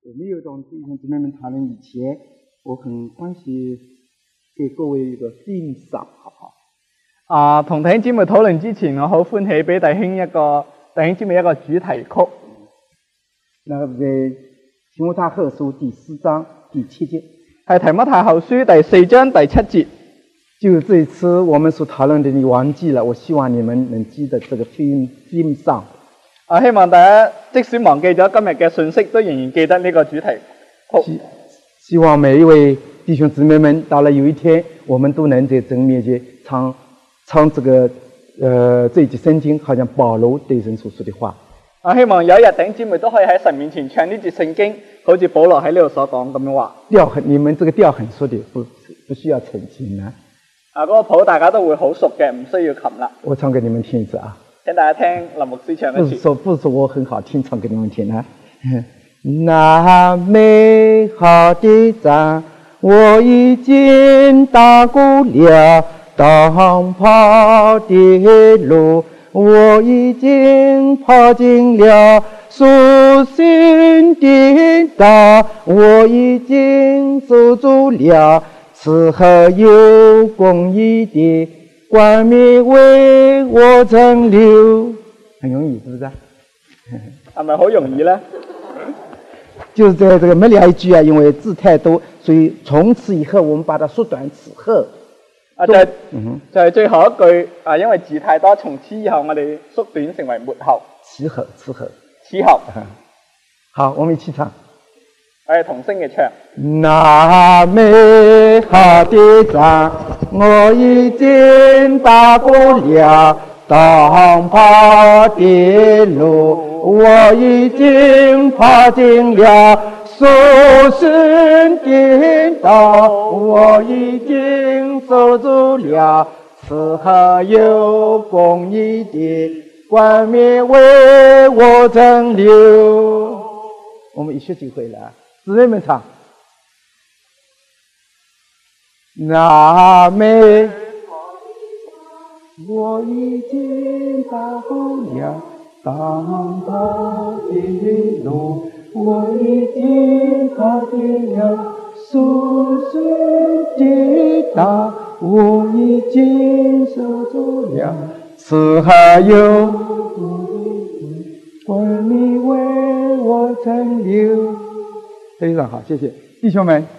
没有同弟兄姊妹们讨论以前，我很欢喜给各位一个欣赏，好不好？ 同弟兄姊妹討論之前，我好歡喜俾弟兄姊妹一個主題曲。 那在提摩太後書第4章第7節， 係提摩太後書第4章第7節。 就這一次我們所討論的，你忘記了，我希望你們能記得這個欣賞。 希望大家即使忘記咗今日嘅信息，都仍然記得呢個主題曲。 希望每一位弟兄姊妹們，到了有一天，我們都能在真面前唱這個這一節聖經，好像保羅對人所說的話。 希望有一日弟兄姊妹都可以喺神面前唱呢節聖經，好似保羅喺呢度所講咁樣話。 你們這個調很熟的，不需要澄清啊。 嗰個譜大家都會好熟嘅，唔需要琴啦。 我唱給你們聽一次啊。 請大家聽林牧師唱一次。 不是說我很好聽，唱給你們聽啊。那美好的仗我已經打過了，當跑的路我已經跑盡了，屬神的道我已經守住了，此後有公義的冠冕為我存留。很容易，是不是？ 係咪好容易呢？ 就是在這個末了一句啊，因為字太多，所以從此以後我們把它縮短此後。 就係最後一句因為字太多，從此以後我哋縮短成為末後。此後。好，我們一起唱。我哋同聲嘅唱。 那美好的仗我已經打過了，當跑的路我已經跑盡了，屬神的道我已經守住了，此後有公義的冠冕為我存留。我們一學就會了，姊妹們唱。那美我已經打過了，當跑的路我已經跑盡了，屬神的道我已經守住了，此後有冠冕為我存留。非常好，謝謝弟兄們。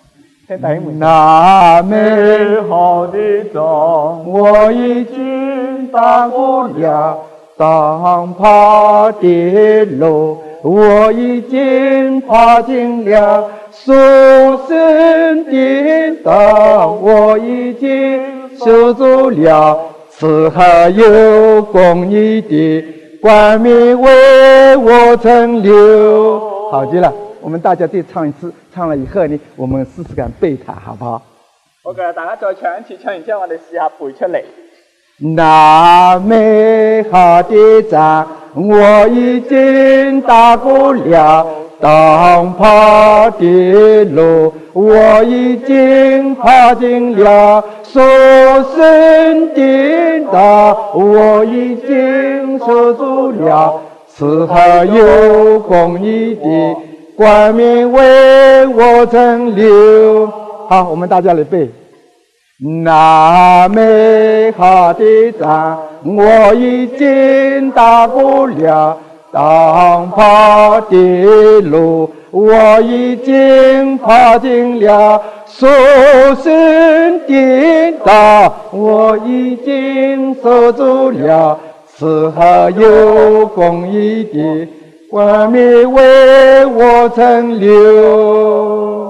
那美好的仗我已經打過了，當跑的路我已經跑盡了，屬神的道我已經守住了，此後有公義的冠冕為我存留。好極了，我們大家再唱一次，唱了以後呢，我們試試看背它，好不好？ 好嘅，大家再唱一次，唱完之後我哋試下背出嚟。 那美好的仗我已經打過了，當跑的路我已經跑盡了，屬神的道我已經守住了，此後有公義的冠冕為我存留。好，我們大家來背。那美好的仗我已經打過了，當跑的路我已經跑盡了，屬神的道我已經守住了，此後有公義的冠冕為我存留。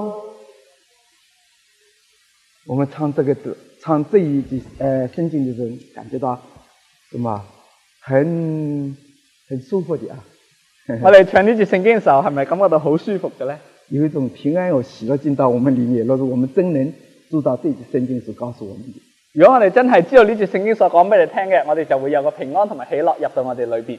我們唱這個字，唱這一句聖經的時候，感覺到什麼很舒服的啊！ 我哋唱呢節聖經嘅時候，係咪感覺到好舒服嘅咧？ 有一種平安和喜樂進到我們裡面。若是我們真能知道這節聖經所告訴我們的， 如果我哋真係知道呢節聖經所講俾你聽嘅，我哋就會有個平安同埋喜樂入到我哋裏邊。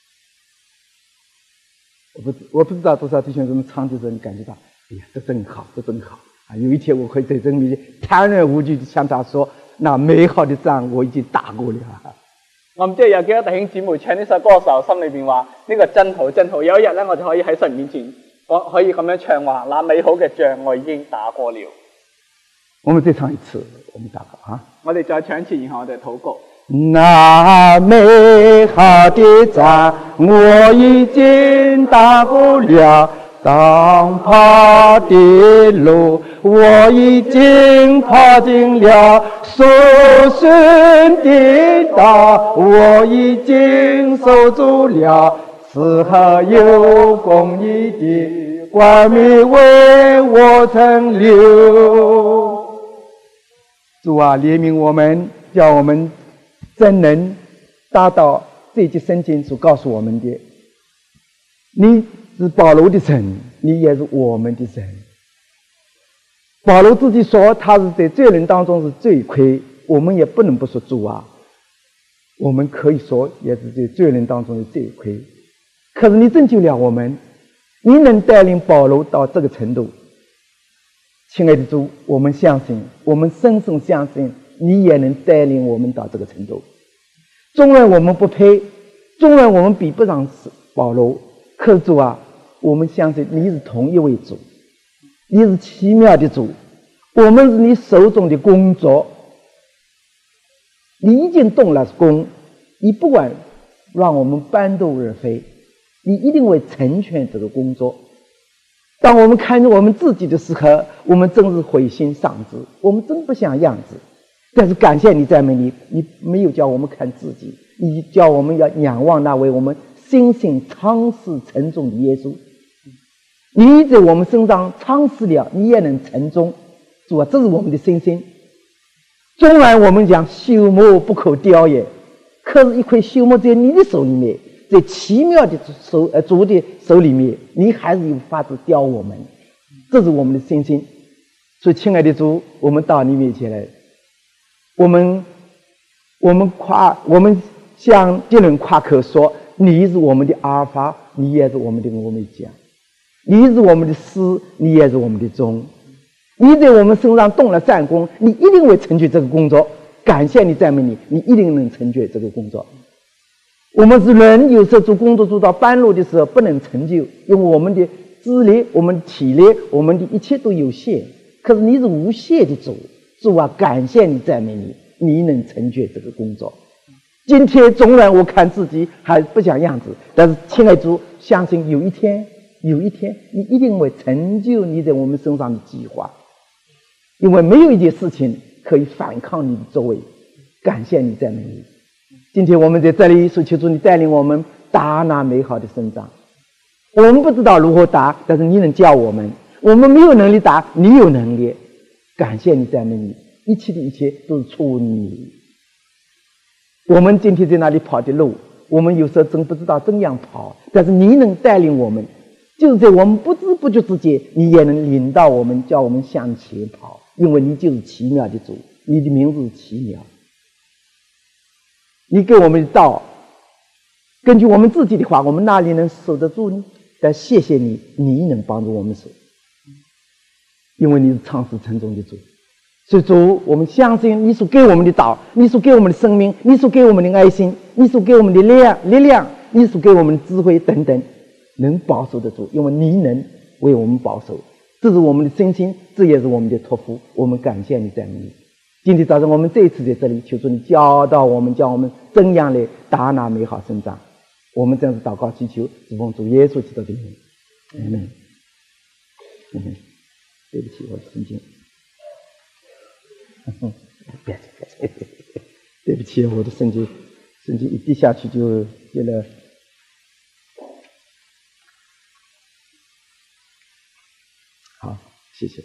我不知道多少弟兄姊妹唱的時候，你感覺到，哎呀，這真好，這真好。有一天我會在真面前坦然無懼地向他說，那美好的仗我已經打過了。 我唔知有幾多弟兄姊妹唱呢首歌嘅時候，心裏邊話呢個真好真好。有一日咧，我就可以喺神面前我可以咁樣唱話，那美好嘅仗我已經打過了。 我们再唱一次，我们祷告啊。 我哋再唱一次，然後我哋禱告。 那美好的仗我已经打过了，当跑的路我已经跑进了，所顺的道我已经守住了，此后有公义的冠冕为我存留。主啊，怜悯我们，叫我们真能达到这节圣经所告诉我们的。你是保罗的神，你也是我们的神。保罗自己说他是在罪人当中是罪魁，我们也不能不说主啊，我们可以说也是在罪人当中的罪魁。可是你拯救了我们，你能带领保罗到这个程度。亲爱的主，我们相信，我们深深相信你也能带领我们到这个程度。纵然我们不配，纵然我们比不上保罗，可是主啊，我们相信你是同一位主，你是奇妙的主，我们是你手中的工作，你已经动了工，你不管让我们半途而废，你一定会成全这个工作。当我们看着我们自己的时候，我们真是灰心丧志，我们真不像样子。但是感谢你赞美你，你没有叫我们看自己，你叫我们要仰望那位我们心性尝试沉重的耶稣。你在我们身上尝试了，你也能成终。主啊，这是我们的信心。纵然我们讲朽木不可雕也，可是一块朽木在你的手里面，在奇妙的主的手里面，你还是有法子雕我们，这是我们的信心。所以亲爱的主，我们到你面前来，我们向敌人夸口说，你是我们的阿尔法，你也是我们的欧米伽，你是我们的始，你也是我们的终。你在我们身上动了善功，你一定会成就这个工作。感谢你赞美你，你一定能成就这个工作。我们是人，有时候做工作做到半路的时候不能成就，因为我们的智力、我们的体力、我们的一切都有限。可是你是无限的主，主啊，感谢你赞美你，你能成就这个工作。今天纵然我看自己还不像样子，但是亲爱的主，相信有一天你一定会成就你在我们身上的计划，因为没有一件事情可以反抗你的作为。感谢你赞美你。今天我们在这里，求主你带领我们打那美好的胜仗。我们不知道如何打，但是你能教我们。我们没有能力打，你有能力。感谢你赞美你，一切的一切都是出乎你。我们今天在那里跑的路，我们有时候真不知道怎样跑，但是你能带领我们，就是在我们不知不觉之间，你也能领导我们，叫我们向前跑，因为你就是奇妙的主，你的名字是奇妙。你给我们的道，根据我们自己的话，我们哪里能守得住呢？但谢谢你，你能帮助我们守，因为你是创始成终的主。所以主，我们相信你所给我们的道，你所给我们的生命，你所给我们的爱心，你所给我们的力量，你所给我们的智慧等等，能保守得住，因为你能为我们保守。这是我们的信心，这也是我们的托付。我们感谢你，赞美你。今天早上我们这一次在这里，求主你教导我们，叫我们怎样来打那美好胜仗。我们这样子祷告祈求，是奉主耶稣基督的名。阿门。对不起，我的圣经。别对不起，我的圣经一滴下去就接了。好，谢谢。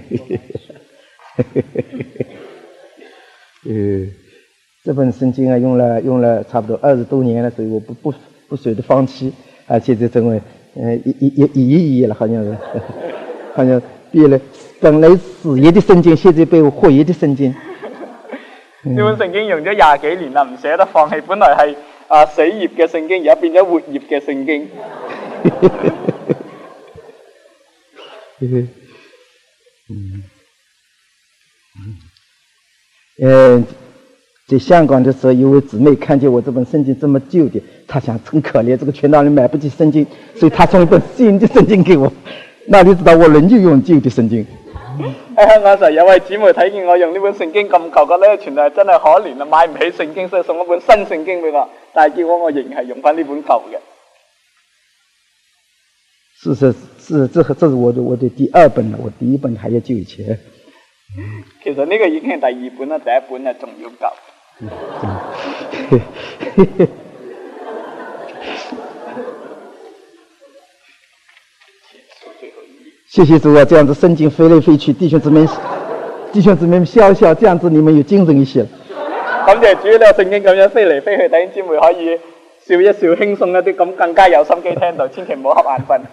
这本圣经啊，用了差不多20多年了，所以我不舍得放弃，而且这成为一页了，好像是，好像变了，本来死页的圣经，现在被我活页的圣经。 呢本聖經用咗20幾年啦，唔捨得放棄。本來係死頁嘅聖經，而家變咗活頁嘅聖經。 在香港的时候，有位姊妹看见我这本圣经这么旧的，她想很可怜，这个全道人买不起圣经，所以她送一本新的聖經給我。那你知道我仍舊用舊的聖經。 喺香港時候有位姊妹睇見我用呢本聖經咁舊，覺得傳道真係可憐啊，買唔起聖經，所以送一本新聖經俾我。但係叫我仍然係用翻呢本舊嘅。 這是我的第二本了，我第一本還要舊一些。 其實呢個已經係第二本啦，第一本係仲要舊。 謝謝主啊！這樣子聖經飛來飛去，弟兄姊妹笑笑，這樣子你們有精神一些了。 感謝主，呢個聖經咁樣飛嚟飛去，弟兄姊妹可以笑一笑，輕鬆一啲，咁更加有心機聽到，千祈唔好瞌眼瞓。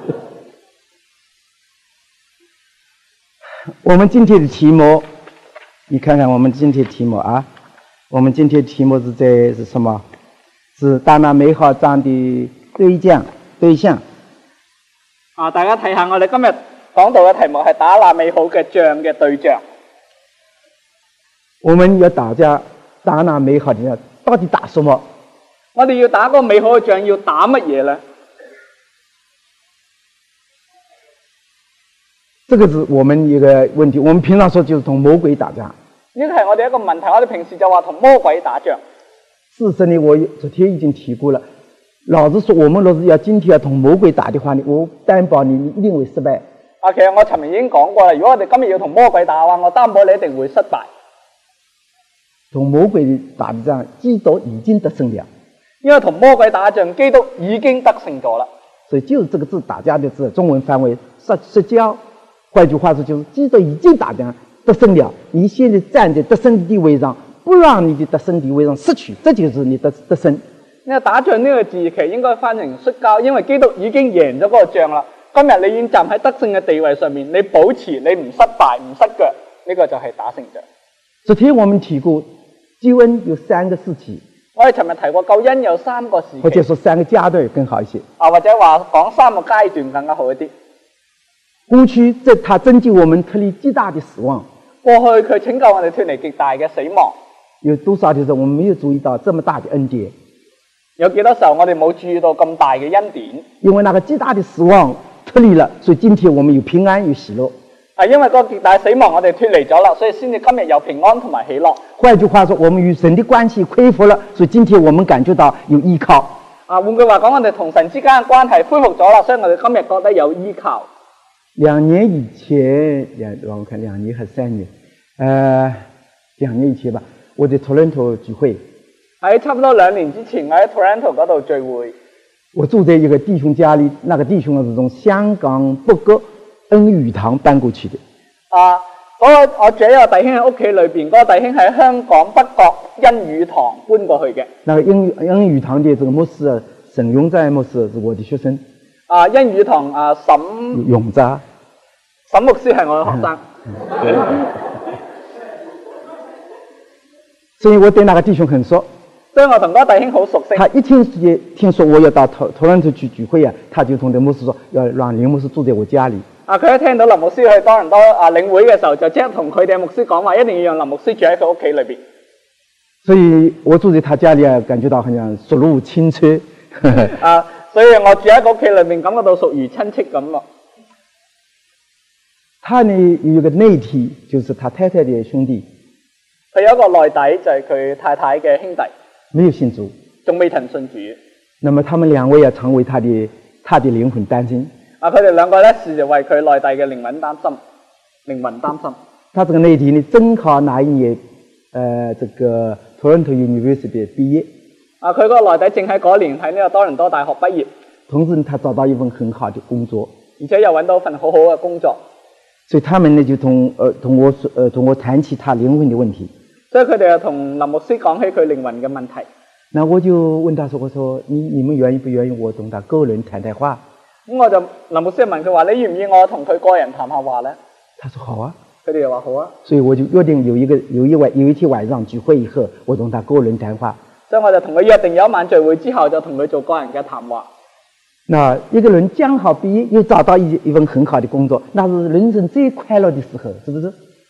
我們今天的題目，你看看我們今天的題目啊，我們今天的題目是什麼？是打那美好仗的對象。 啊！大家睇下，我哋今日講到嘅題目係打那美好嘅仗嘅對象。 我們要打那美好的仗，到底打什麼？ 我哋要打個美好嘅仗，要打乜嘢呢？ 這個是我們一個問題。我們平常說就是同魔鬼打仗。 呢個係我哋一個問題。我哋平時就話同魔鬼打仗。 事實呢，我昨天已經提過了。老實說，我們若是今天要同魔鬼打的話呢，我擔保你一定會失敗。 啊，其實我尋日已經講過啦，如果我哋今日要同魔鬼打嘅話，我擔保你一定會失敗。 同魔鬼打的仗，基督已經得勝了。 因為同魔鬼打仗，基督已經得勝咗啦。 所以就是這個字打架的字，中文翻為失交。換句話說，就是基督已經打仗得勝了，你現在站在得勝的地位上，不讓你的得勝地位上失去，這就是你的得勝。 呢個打仗呢個字其實應該翻成摔跤，因為基督已經贏咗嗰個仗啦。今日你已經站喺得勝嘅地位上面，你保持你唔失敗唔失腳，呢個就係打勝仗。 昨天我們提過救恩有三個時期， 我哋尋日提過救恩有三個時期， 或者說三個階段更好一些。 啊，或者話講三個階段更加好一啲。 過去他拯救我們脫離極大的死亡， 過去佢拯救我哋脫離極大嘅死亡。 有多少的時候我們沒有注意到這麼大的恩典？ 有幾多時候我哋冇注意到咁大嘅恩典？ 因為那個極大的死亡脫離了，所以今天我們有平安有喜樂。 啊，因為嗰個極大死亡我哋脫離咗啦，所以先至今日有平安同埋喜樂。 換句話說，我們與神的關係恢復了，所以今天我們感覺到有依靠。 啊，換句話講，我哋同神之間嘅關係恢復咗啦，所以我哋今日覺得有依靠。 2年以前，讓我看2年還是3年，2年以前吧，我在 Toronto 聚會。喺差不多2年之前，我喺 Toronto 嗰度聚會。 我住在一個弟兄家裏，那個弟兄是從香港北角恩語堂搬過去的。啊， 我住喺個弟兄喺屋企裏邊，嗰個弟兄喺香港北角恩語堂搬過去嘅。 那個恩語堂的這個牧師沈永在牧師是我的學生。 啊，恩語堂啊，沈永在。 沈牧師係我嘅學生。 所以我對那個弟兄很熟。 所以我同嗰個弟兄好熟悉。 他一聽說我要到Toronto去聚會啊，他就同林牧師說要讓林牧師住在我家裏。 啊，佢一聽到林牧師去多倫多領會嘅時候，就即刻同佢哋牧師講話，一定要讓林牧師住喺佢屋企裏邊。 所以我住在他家裏啊，感覺到好像熟如親戚。 啊，所以我住喺個屋企裏面，感覺到屬如親戚咁咯。 他呢有一個內弟，就是他太太的兄弟。 佢有一個內弟，就係佢太太嘅兄弟。 沒有信主， 仲未曾信主。 那麼他們兩位要成為他的靈魂擔心。 啊，佢哋兩個咧是為佢內弟嘅靈魂擔心。 他這個內弟呢，正好那一年，這個 Toronto University 畢業。啊， 佢個內弟正喺嗰年喺呢個多倫多大學畢業。 同時他找到一份很好的工作， 而且又揾到份好好嘅工作。 所以他們呢就同我談起他靈魂的問題。 所以佢哋又同林牧師講起佢靈魂嘅問題。 那我就問他說：我說你們願意不願意我同他個人談談話？ 咁我就林牧師問佢話：你願唔願意我同佢個人談下話咧？ 他說好啊。 佢哋又話好啊。 所以我就約定有一天晚上聚會以後，我同他個人談話。 所以我就同佢約定有一晚聚會之後，就同佢做個人嘅談話。 那一個人剛好畢業，又找到一份很好的工作，那是人生最快樂的時候，是不是？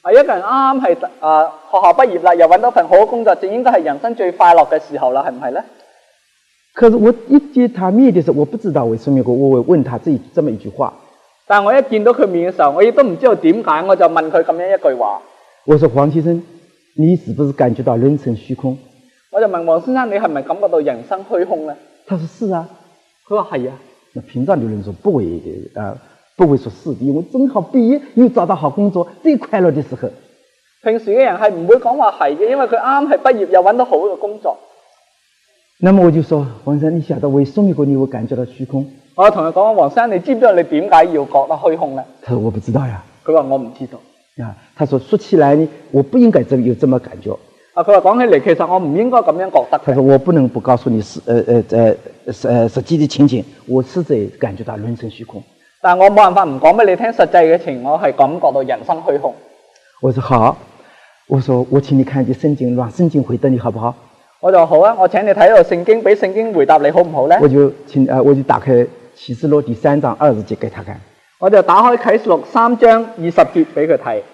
一個人啱啱係學校畢業啦，又揾到份好嘅工作，就應該係人生最快樂嘅時候啦，係唔係咧？ 可是我一見他面的時候，我不知道為什麼，我會問他這麼一句話。 但係我一見到佢面嘅時候，我亦都唔知道點解，我就問佢咁樣一句話。 我說黃先生，你是不是感覺到人生虛空？ 我就問黃先生，你係咪感覺到人生虛空咧？ 他說是啊。 佢話係啊。 那平常的人說不會說是的，因為正好畢業又找到好工作，最快樂的時候。 平時嘅人係唔會講話係嘅，因為佢啱係畢業又揾到好嘅工作。 那麼我就說，黃生，你曉得為什麼你會感覺到虛空？ 我同佢講，黃生，你知唔知道你點解要覺得虛空咧？ 他說我不知道呀。 佢話我唔知道。 他說起來呢，我不應該有這麼感覺。 佢話講起嚟，其實我唔應該咁樣覺得。 他說我不能不告訴你實際的情景，我實在感覺到人生虛空。 但我冇辦法唔講俾你聽實際嘅情，我係感覺到人生虛空。我說好，我說我請你看一節聖經，讓聖經回答你好不好？ 我就好啊，我請你睇到聖經，俾聖經回答你好唔好咧？ 我就打開啟示錄第3章20節給他看。 我就打開啟示錄3章20節俾佢睇。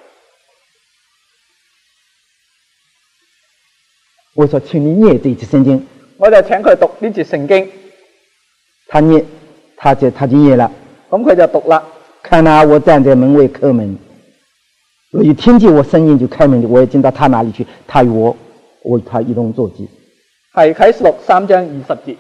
我說請你念這節聖經。 我就請佢讀呢節聖經。 他念，他就念了。 咁佢就讀啦。 看啊，我站在門外叩門，我一聽見我聲音就開門，我也進到他那裡去，他與我與他一同坐席。 係啟示錄3章20節。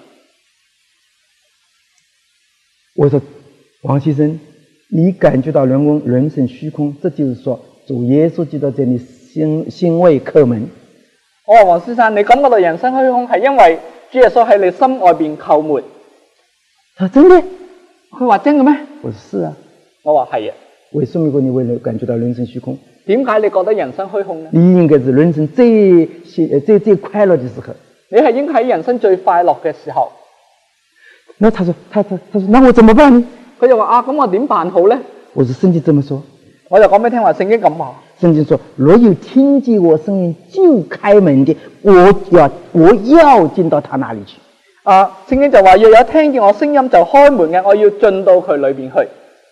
我說王先生，你感覺到人生虛空，這就是說主耶穌基督在你心外叩門。 我話黃先生，你感覺到人生虛空係因為主耶穌喺你心外邊叩門。 他說真的？ 佢話真嘅咩？ 我說是啊。 我話係啊。 為什麼你會感覺到人生虛空？ 點解你覺得人生虛空呢？ 你應該是人生最快樂的時候。 你係應該喺人生最快樂嘅時候。 那他說那我怎麼辦呢？ 佢就話咁我點辦好呢？ 我說聖經這麼說。我就講俾你聽話，聖經咁話。 聖經說，若有聽見我聲音就開門的，我要進到他那裡去。 聖經就話要有聽見我聲音就開門嘅，我要進到佢裏邊去。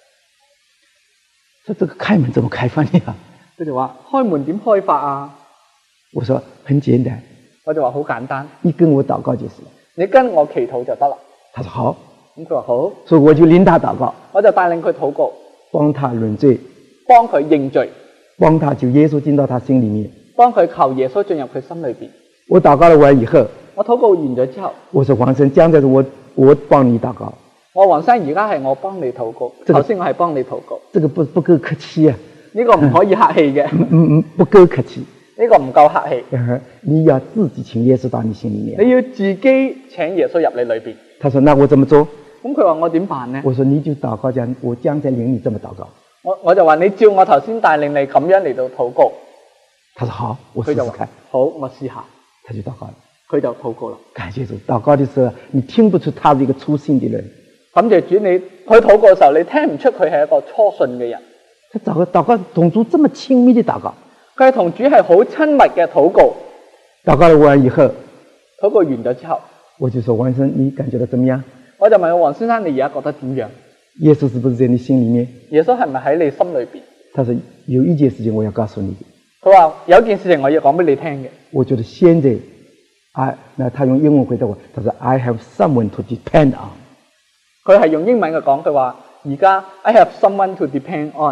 說這個開門怎麼開法呢？ 佢就話開門點開法啊？ 我說很簡單。 我就話好簡單， 你跟我禱告就是了。 你跟我祈禱就得啦。 他說好。 咁佢話好。 所以我就領他禱告。 我就帶領佢禱告， 幫他認罪， 幫佢認罪， 幫他求耶穌進到他心裡面， 幫佢求耶穌進入佢心裏邊。 我禱告了完以後， 我禱告完咗之後， 我說黃生，將來我幫你禱告。 我黃生而家係我幫你禱告，頭先我係幫你禱告。 這個不夠客氣啊！ 呢個唔可以客氣嘅， 不夠客氣。 呢個唔夠客氣。 你要自己請耶穌到你心裡面。 你要自己請耶穌入你裏邊。 他說：那我怎麼做？ 咁佢話我點辦呢？ 我說你就禱告，我將在領你這麼禱告。 我就話你照我頭先帶領你咁樣嚟到禱告。 他說好，我試試看。 好，我試下。 他就禱告了。 佢就禱告啦。 感謝主，禱告的時候你聽不出他是一個粗心的人。 感謝主，你佢禱告嘅時候，你聽唔出佢係一個初信嘅人。 他禱告同主這麼親密的禱告， 佢係同主係好親密嘅禱告。 禱告完以後， 禱告完咗之後， 我就說黃生，你感覺到怎麼樣？ 我就問黃先生，你而家覺得點樣？ 耶穌是不是在你心裡面？ 耶穌係咪喺你心裏邊？ 他說有一件事情我要告訴你。 佢話有一件事情我要講俾你聽嘅。 我覺得現在，那他用英文回答我，他說 I have someone to depend on。 佢係用英文嘅講，佢話而家 I have someone to depend on。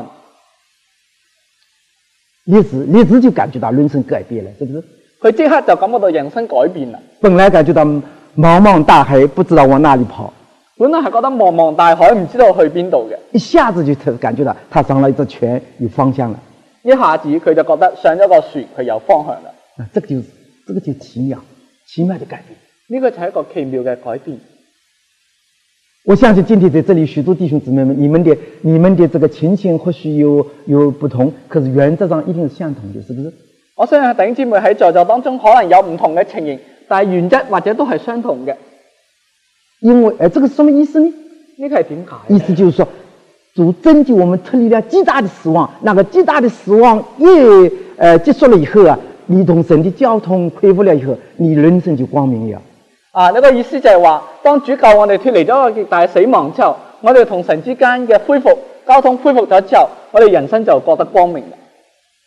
立時就感覺到人生改變了，是不是？ 佢即刻就感覺到人生改變啦。 本來感覺到茫茫大海，不知道往哪裡跑。 本來係覺得茫茫大海，唔知道去邊度嘅。 一下子就感覺到，他上了一隻船，有方向了。 一下子佢就覺得上咗個船，佢有方向啦。 這個就奇妙的改變。 呢個就係一個奇妙嘅改變。 我相信今天在這裡許多弟兄姊妹們，你們的這個情形或許有不同，可是原則上一定是相同的，是不是？ 我相信弟兄姊妹喺在座當中可能有唔同嘅情形，但係原則或者都係相同嘅。 因為這個是什麼意思呢？ 呢個係點解？ 意思就是說，主拯救我們脫離了極大的死亡，那個極大的死亡結束了以後啊，你同神的交通恢復了以後，你人生就光明了。 呢個意思就係話，當主救我哋脫離咗個極大死亡之後，我哋同神之間嘅交通恢復咗之後，我哋人生就覺得光明啦。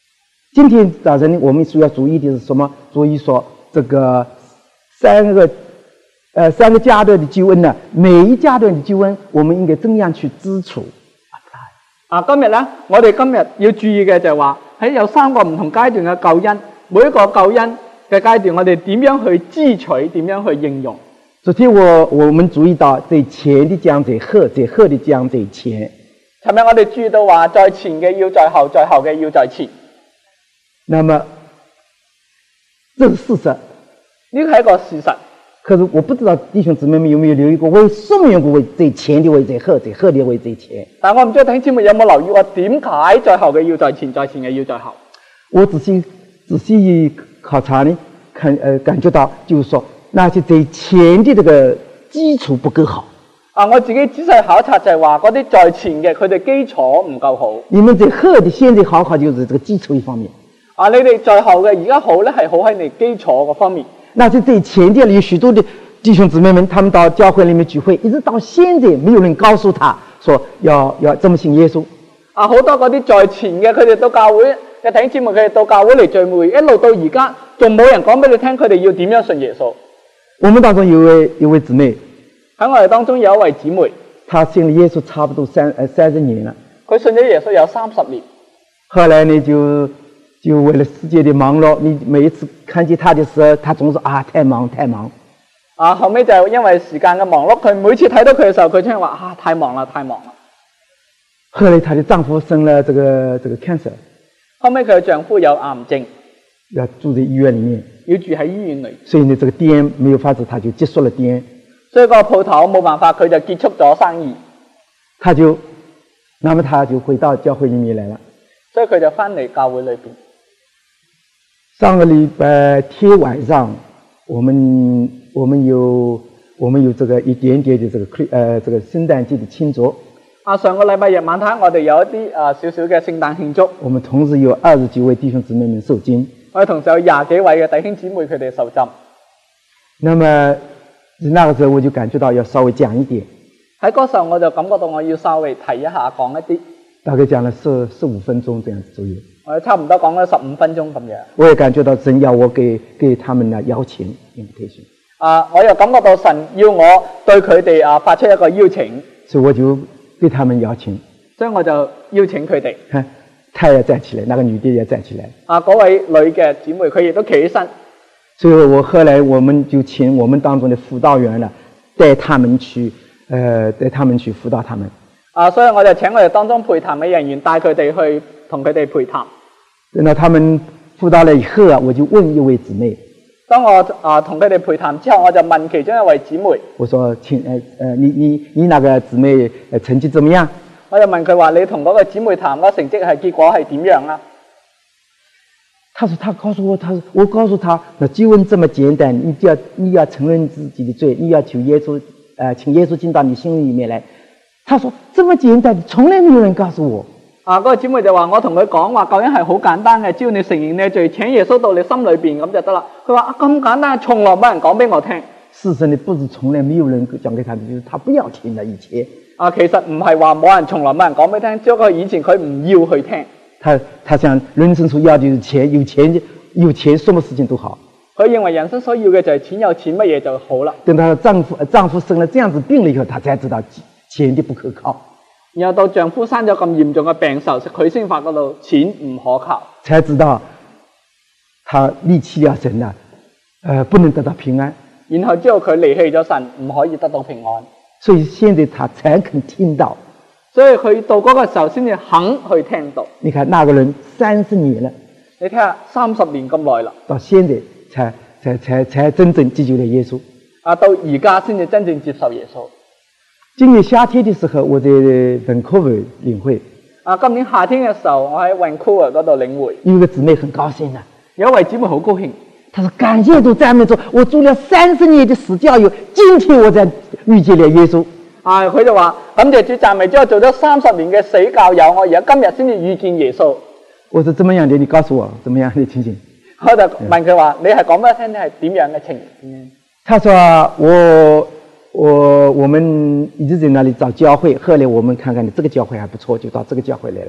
今天早晨我们需要注意的是什么？注意说这个三个阶段的救恩呢，每一阶段的救恩，我們應該怎樣去支持？ 今日咧，我哋今日要注意嘅就係話，喺有3個唔同階段嘅救恩，每一個救恩嘅階段，我哋點樣去支取，點樣去應用？ 昨天我們注意到在前的講在後，在後的講在前。 尋日我哋注意到話，在前嘅要在後，在後嘅要在前。 那麼這是事實， 呢個係一個事實。 可是我不知道弟兄姊妹們有沒有留意過，為什麼用過在前的為在後，在後的為在前？ 但我唔知道弟兄姊妹有冇留意過，點解在後嘅要在前，在前嘅要在後？ 我仔細考察呢，感覺到就是說，那些在前的這個基礎不夠好。 我自己仔細考察就係話，嗰啲在前嘅佢哋基礎唔夠好。 你們在後的現在好就是這個基礎一方面。 你哋在後嘅而家好咧，係好喺你基礎嗰方面。 那是在前的有許多的弟兄姊妹們，他們到教會裡面聚會，一直到現在沒有人告訴他說要這麼信耶穌。 好多嗰啲在前嘅，佢哋到教會嘅弟兄姊妹，佢哋到教會嚟聚會，一路到而家，仲冇人講俾你聽，佢哋要點樣信耶穌。 我們當中有位姊妹， 喺我哋當中有一位姊妹， 她信了耶穌差不多30年了。 佢信咗耶穌有30年。 後來呢就為了世界的忙碌，你每一次看見他的時候，他總是太忙。 後尾就因為時間嘅忙碌，佢每次睇到佢嘅時候，佢真係話太忙啦。 後來她的丈夫生了這個 cancer， 後尾佢嘅丈夫有癌症， 要住在醫院裡面， 要住喺醫院裏。 所以呢，這個店沒有法子，他就結束了店。 所以個鋪頭冇辦法，佢就結束咗生意。 那麼他就回到教會裡面來了。 所以佢就翻嚟教會裏邊。 上個禮拜天晚上，我們有這個一點點的這個聖誕節的慶祝。 上個禮拜日晚黑，我哋有一啲少少嘅聖誕慶祝。 我們同時有20幾位弟兄姊妹們受浸。 我哋同時有20幾位嘅弟兄姊妹，佢哋受浸。 那麼那個時候我就感覺到要稍微講一點。 喺嗰時候我就感覺到我要稍微提一下，講一啲。 大概講了15分鐘這樣子左右。 我差唔多講咗15分鐘咁樣。 我也感覺到神要我給他們呢邀請 invitation。 我又感覺到神要我對佢哋發出一個邀請。 所以我就對他們邀請。 所以我就邀請佢哋。 他也站起來，那個女的也站起來。 嗰位女嘅姊妹佢亦都企起身。 所以後來我們就請我們當中的輔導員呢，帶他們去輔導他們。 所以我就請我哋當中陪談嘅人員帶佢哋去同佢哋陪談。 等到他們輔導了以後我就問一位姊妹。 當我同佢哋陪談之後，我就問其中一位姊妹。 我說：你那個姊妹成績怎麼樣？ 我就問佢話：你同嗰個姊妹談嗰成績結果係點樣啊？ 他說：他告訴我，我告訴他，那救恩這麼簡單，你要承認自己的罪，你要求耶穌，請耶穌進到你心裏面來。他說：這麼簡單，從來沒有人告訴我。 嗰個姊妹就話：我同佢講話，究竟係好簡單嘅，只要你承認你嘅罪，請耶穌到你心裏邊咁就得啦。佢話：咁簡單，從來冇人講俾我聽。 事實呢，不是從來沒有人講給他們，就是他不要聽了以前。 其實唔係話冇人，從來冇人講俾聽，只不過以前佢唔要去聽。 他想人生所要的就是錢，有錢，什麼事情都好。 佢認為人生所要嘅就係錢，有錢乜嘢就好啦。 等他丈夫生了這樣子病了以後，他才知道錢的不可靠。 然後到丈夫生咗咁嚴重嘅病時候，佢先發覺到錢唔可靠， 才知道他離棄了神啦，不能得到平安。 然後之後佢離棄咗神，唔可以得到平安。 所以現在他才肯聽到。 所以佢到嗰個時候先至肯去聽到。 你看那個人30年了， 你睇下30年咁耐啦， 到現在才真正接受了耶穌。 到而家先至真正接受耶穌。 今年夏天的時候，我在Vancouver領會。 今年夏天嘅時候，我喺 Vancouver 嗰度領會。 有一個姊妹很高興啊， 有一位姊妹好高興， 她說：感謝主讚美主，我做了30年的私教友，今天我才遇見了耶穌。 佢就話：感謝主讚美主，我做咗30年嘅死教友，我而家今日先至遇見耶穌。 我說：怎麼樣的？你告訴我，怎麼樣的情形？ 我就問佢話：你係講俾我聽，你係點樣嘅情形？ 他說：我們一直在那裡找教會，後來我們看看這個教會還不錯，就到這個教會來了。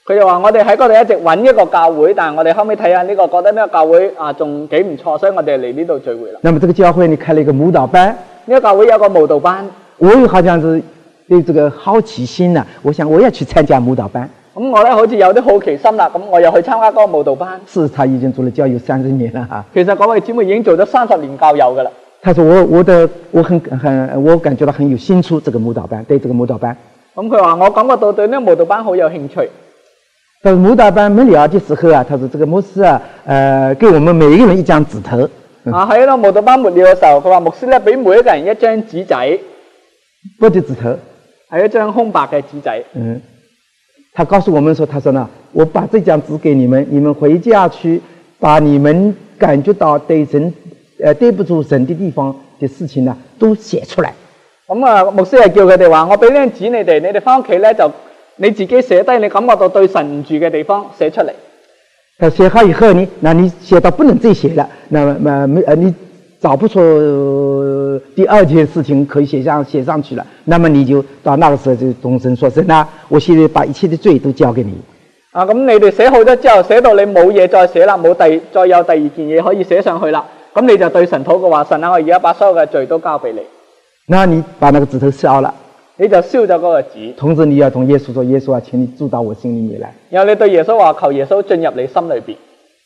佢就話我哋喺嗰度一直揾一個教會，但係我哋後尾睇下呢個，覺得呢個教會啊仲幾唔錯，所以我哋嚟呢度聚會啦。 那麼這個教會你開了一個舞蹈班， 呢個教會有個舞蹈班， 我也好像是對這個好奇心啊，我想我要去參加舞蹈班。 咁我咧好似有啲好奇心啦，咁我又去參加嗰個舞蹈班。 是他已經做了教友30年了哈。 其實嗰位姊妹已經做咗30年教友噶啦。 他說我感覺到很有興趣，這個舞蹈班，對這個舞蹈班。 咁佢話我感覺到對呢個舞蹈班好有興趣。 但是舞蹈班沒了的時候啊，他說這個牧師啊，給我們每一個人一張紙頭。 喺呢個舞蹈班沒了嘅時候，佢話牧師咧俾每一個人一張紙仔， 不的紙頭， 係一張空白嘅紙仔。 他告訴我們說，他說呢，我把這張紙給你們，你們回家去把你們感覺到對神對不住神的地方的事情呢，都寫出來。 咁啊，牧師係叫佢哋話，我俾呢張紙你哋翻屋企咧就你自己寫低你感覺到對神唔住嘅地方寫出嚟。 他寫好以後，你寫到不能再寫了，那麼你找不出第二件事情可以寫上去了，那麼你就到那個時候就同神說，神啊，我現在把一切的罪都交給你。 咁你哋寫好咗之後，寫到你冇嘢再寫啦，再有第二件嘢可以寫上去啦，咁你就對神禱告話，神啊，我而家把所有嘅罪都交俾你。 那你把那個紙頭燒了， 你就燒咗嗰個紙。同時你要同耶穌說，耶穌啊，請你住到我心裏面來。 然後你對耶穌話，求耶穌進入你心裏邊。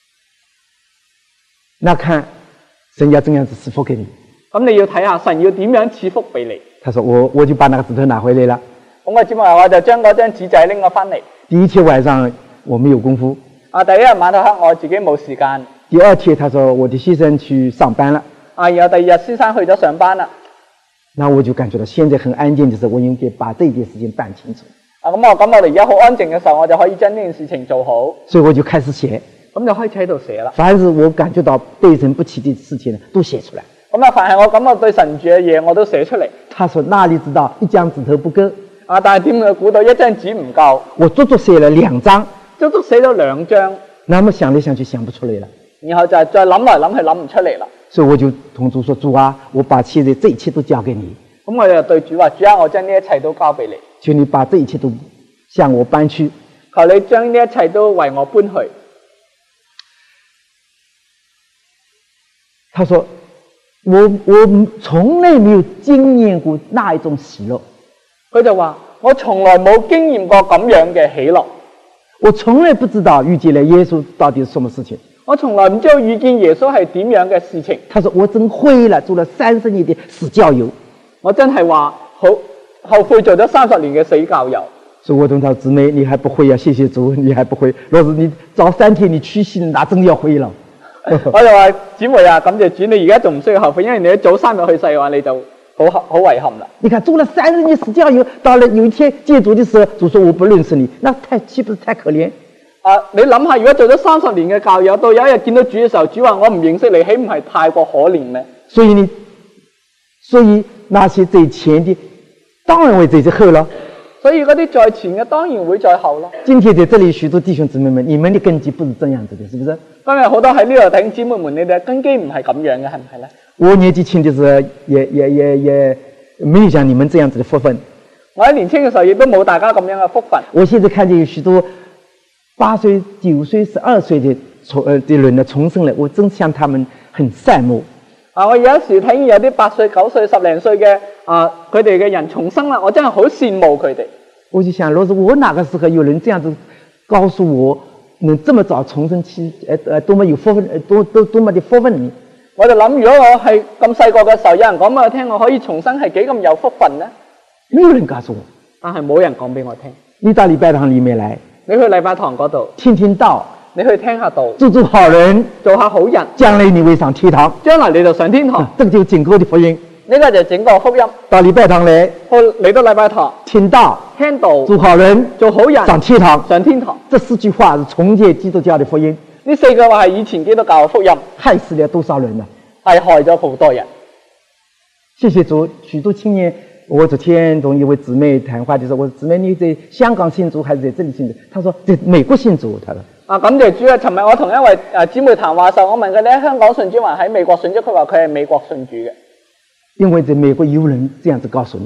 那看神要怎樣子賜福給你。 咁你要睇下神要點樣賜福俾你。 他說我就把那個紙頭拿回來了。 咁我接埋我就將嗰張紙仔拎咗翻嚟。 第一天晚上我沒有功夫。 第一日晚到黑我自己冇時間。 第二天他說我的先生去上班了。 然後第二日先生去咗上班啦。 那我就感覺到現在很安靜的時候，我應該把這件事情辦清楚。 咁我哋而家好安靜嘅時候，我就可以將呢件事情做好。 所以我就開始寫。 咁就開始喺度寫啦。 凡是我感覺到對神不起的事情都寫出來。 咁凡係我感覺對神唔住嘅嘢，我都寫出嚟。 他說哪裡知道一張紙頭不夠？ 但係點會估到一張紙唔夠？ 我足足寫了2張。 足足寫咗2張。 那麼想來想去想不出來了。 然後就係再諗來諗去諗唔出嚟啦。 所以我就同主說，主啊，我把現在這一切都交給你。 咁我就對主話，主啊，我將呢一切都交俾你。 求你把這一切都向我搬去。 求你將呢一切都為我搬去。 他說我從來沒有經驗過那一種喜樂。 佢就話我從來冇經驗過咁樣嘅喜樂。 我從來不知道遇見了耶穌到底是什麼事情。 我從來唔知道遇見耶穌係點樣嘅事情。 他說我真悔了，做了30年的死教友。 我真係話好後悔做咗30年嘅死教友。 所以我同他姊妹，你還不會啊？謝謝主，你還不會。若是你早3天你去信，那真要悔了。 我就話姊妹啊，感謝主，你而家仲唔需要後悔，因為你早3日去世嘅話，你就好遺憾啦。 你看做了30年死教友，到了有一天見主的時候，主說我不認識你，那豈不是太可憐？ 你諗下，如果做咗30年嘅教友，到有一日見到主嘅時候，主話我唔認識你，豈唔係太過可憐咩？所以那些在前的，當然會在後了。 所以嗰啲在前嘅，當然會在後咯。 今天在這裡許多弟兄姊妹們，你們的根基不是這樣子的，是不是？ 今日好多喺呢度弟兄姊妹們，你哋根基唔係咁樣嘅，係唔係咧？ 我年紀輕的時候，也沒有像你們這樣子的福分。 我喺年輕嘅時候，亦都冇大家咁樣嘅福分。 我現在看見有許多8歲、9歲、12歲的人呢重生了，我真向他們很羨慕。 我有時睇見有啲8歲、9歲、10零歲嘅佢哋嘅人重生啦，我真係好羨慕佢哋。 我就想，若是我那個時候有人這樣子告訴我，能這麼早重生期，多麼有福分，多麼的福分呢？ 我就諗，如果我係咁細個嘅時候，有人講俾我聽，我可以重生係幾咁有福分呢？ 沒有人告訴我， 但係冇人講俾我聽。 你到禮拜堂裡面來， 你去禮拜堂嗰度聽道。 你去聽下道， 做好人， 做下好人， 將來你會上天堂。 將來你就上天堂。 這個就整個的福音。 呢個就整個福音。到禮拜堂嚟，嚟到禮拜堂聽道，做好人，做好人，上天堂。上天堂。這4句話是重建基督教的福音。呢4句話係以前基督教嘅福音。害死了多少人啊？係害咗好多人。謝謝主，許多青年。我昨天同一位姊妹談話，就說：我姊妹你在香港信主還是在這裡信主？她說在美國信主。她說感謝主啊！尋日我同一位姊妹談話時候，我問佢你喺香港信主還喺美國信主，佢話佢係美國信主嘅。因為在美國有人這樣子告訴你，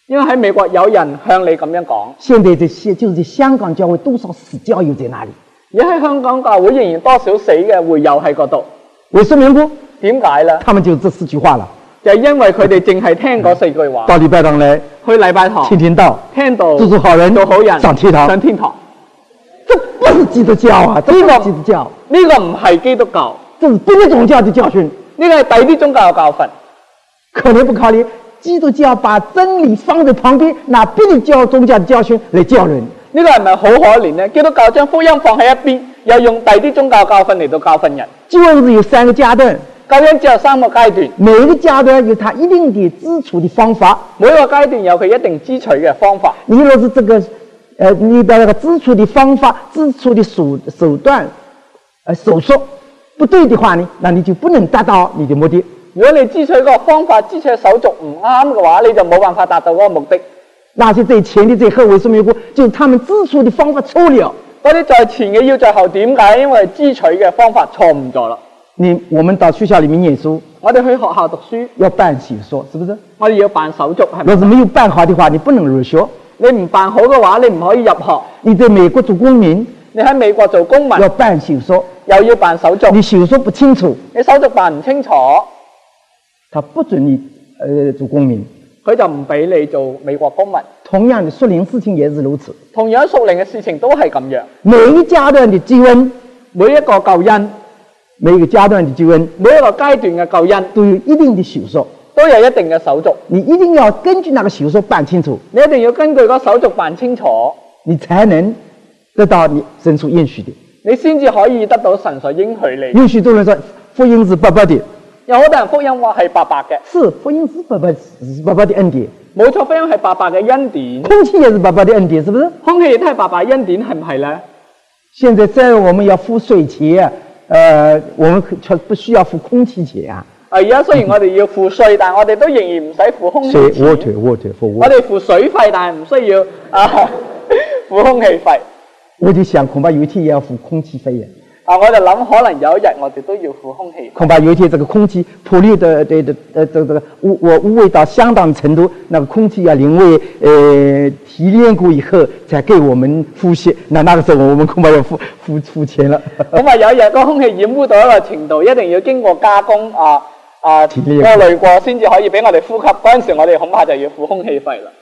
因為喺美國有人向你咁樣講。 現在就是在香港教會多少死教友在那裡？ 而喺香港教會仍然多少死嘅會友喺嗰度。 為什麼不？ 點解呢？ 他們就這4句話了。 就係因為佢哋淨係聽嗰4句話。 到禮拜堂來， 去禮拜堂聽道，做好人， 做好人， 上天堂。 上天堂。 這不是基督教啊！這不是基督教。 呢個唔係基督教， 這是別的宗教的教訓。 呢個係第啲宗教嘅教訓。 可憐不可憐？基督教把真理放在旁邊，拿別的宗教的教訓來教人。 呢個係咪好可憐呢？基督教將福音放喺一邊，又用第啲宗教教訓嚟到教訓人。 救恩是有3個階段， 救恩只有3個階段， 每一個階段有它一定的支取的方法， 每一個階段有佢一定支取嘅方法。 你若是這個你的那個支取的方法、支取的手段、手術不對的話呢，那你就不能達到你的目的。 如果你支取個方法、支取手續唔啱嘅話，你就冇辦法達到嗰個目的。 那些在前的在後為什麼有？就是他們支取的方法錯了。 嗰啲在前嘅要在後，點解？因為支取嘅方法錯誤咗啦。 我們到學校裡面念書， 我哋去學校讀書要辦手續，是不是？ 我哋要辦手續，係咪？ 若是沒有辦好的話，你不能入學。 你唔辦好嘅話，你唔可以入學。 你在美國做公民， 你喺美國做公民， 要辦手續， 又要辦手續。 你手續不清楚， 你手續辦唔清楚， 他不准你做公民， 佢就唔俾你做美國公民。 同樣的屬靈事情也是如此， 同樣屬靈嘅事情都係咁樣。 每一階段的救恩， 每一個救恩， 每一個階段的救恩， 每一個階段嘅救恩都有一定的手續， 都有一定嘅手續。 你一定要根據那個手續辦清楚， 你一定要根據嗰手續辦清楚， 你才能得到你神所應許的。 你先至可以得到神所應許你。 有許多人說福音是白白的， 有好多人福音話係白白嘅， 是福音是白白的恩典， 冇錯，福音係白白嘅恩典。 空氣也是白白的恩典，是不是？ 空氣亦都係白白恩典，係唔係呢？ 現在雖然我們要付水錢，我們卻不需要付空氣錢啊。 而家雖然我哋要付稅，但係我哋都仍然唔使付空氣錢。我哋付水費，但係唔需要付空氣費。 我就想，恐怕有一天也要付空氣費呀。 我就諗，可能有一日我哋都要付空氣費。 恐怕有一天，這個空氣鋪流的這個污味到相當程度，那個空氣要臨位提煉過以後，才給我們呼吸。那個時候我們恐怕要付錢了。 咁啊，有一日個空氣染污到一個程度，一定要經過加工過濾過，先至可以俾我哋呼吸。嗰陣時我哋恐怕就要付空氣費啦。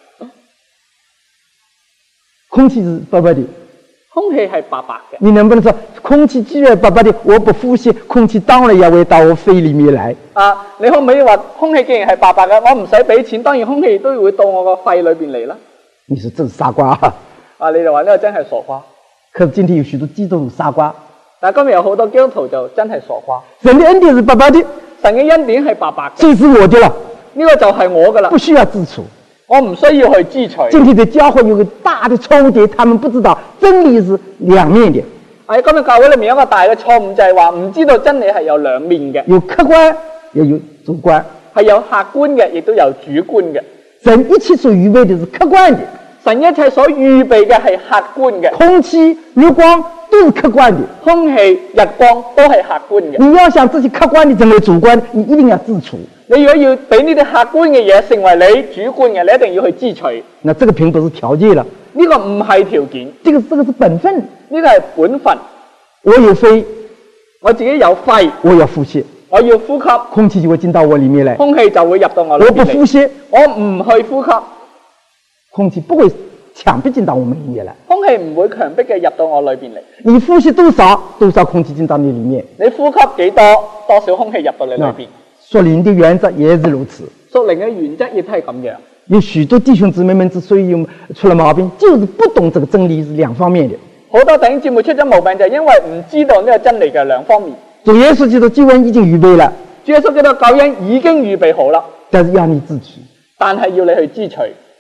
空氣是白白的。 空氣係白白嘅， 你能不能說空氣既然白白的，我不呼吸，空氣當然要到我肺裏面來？ 你可唔可以話空氣既然係白白嘅，我唔使俾錢，當然空氣都會到我個肺裏邊嚟啦？ 你說這是傻瓜你就話呢個真係傻瓜。 可是今天有許多基督徒傻瓜， 但今日有好多基督徒就真係傻瓜。 神的恩典是白白的， 神嘅恩典係白白嘅， 這是我的了， 呢個就係我噶啦， 不需要自取。 我唔需要去支取。 今天的教會有個大的錯誤點，他們不知道真理是兩面的。 喺今日教會裏面有一個大嘅錯誤，就係話唔知道真理係有兩面嘅， 有客觀也有主觀， 係有客觀嘅，亦都有主觀嘅。 神一切所預備的是客觀的， 神一切所預備嘅係客觀嘅。 空氣、日光都是客觀的， 空氣、日光都係客觀嘅。 你要想這些客觀的成為主觀，你一定要自取。 你如果要俾呢啲客觀嘅嘢成為你主觀嘅，你一定要去支取。 那這個並不是條件了， 呢個唔係條件， 這個是本分， 呢個係本分。 我有肺， 我自己有肺， 我要呼吸， 我要呼吸， 空氣就會進到我裏面來， 空氣就會入到我裏面嚟。 我不呼吸， 我唔去呼吸，空氣不會強迫進到我們裏面來。 空氣唔會強迫嘅入到我裏邊嚟。 你呼吸多少，多少空氣進到你裏面。 你呼吸幾多，多少空氣入到你裏邊。 屬靈的原則也是如此。 屬靈嘅原則亦都係咁樣。 有許多弟兄姊妹們之所以出了毛病，就是不懂這個真理是兩方面的。 好多弟兄姊妹出咗毛病，就係因為唔知道呢個真理嘅兩方面。 主耶穌基督救恩已經預備了， 主耶穌基督救恩已經預備好啦， 但是要你自取， 但係要你去支取。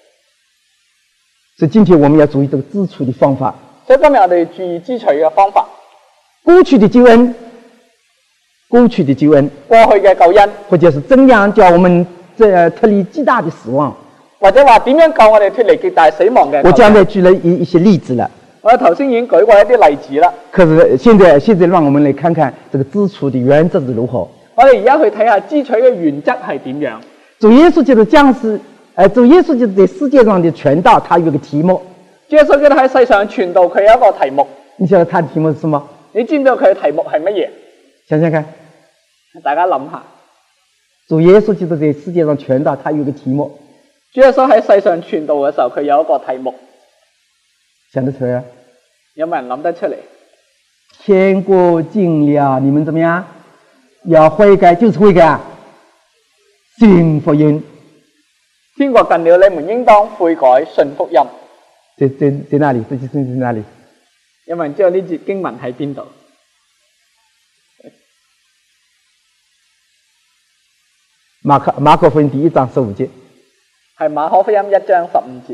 所以今天我們要注意這個支取的方法。 所以今日我哋要注意支取嘅方法。 過去的救恩，過去嘅救恩， 或者是怎樣叫我們脫離極大的死亡， 或者話點樣救我哋脫離極大死亡嘅。 我剛才舉了一些例子了。 我頭先已經舉過一啲例子啦。 可是現在讓我們來看看這個支取的原則是如何。 我哋而家去睇下支取嘅原則係點樣。 主耶穌基督降世主耶穌就在世界上的傳道，他有一個題目。 主耶穌基督喺世上傳道，佢有一個題目。 你曉得他的題目是什麼？ 你知唔知道佢嘅題目係乜嘢？ 想想看， 大家諗下。 主耶穌基督在世界上傳道，他有一個題目。 主耶穌喺世上傳道嘅時候，佢有一個題目。 想得出來啊？ 有冇人諗得出嚟？ 天國近了，你們怎麼樣？要悔改，就是悔改啊！信福音。 天國近了，你們應當悔改，信福音。 在哪裡？這節經在哪裡？ 有冇人知道呢節經文喺邊度？ 馬可福音第1章15節。 係馬可福音1章15節。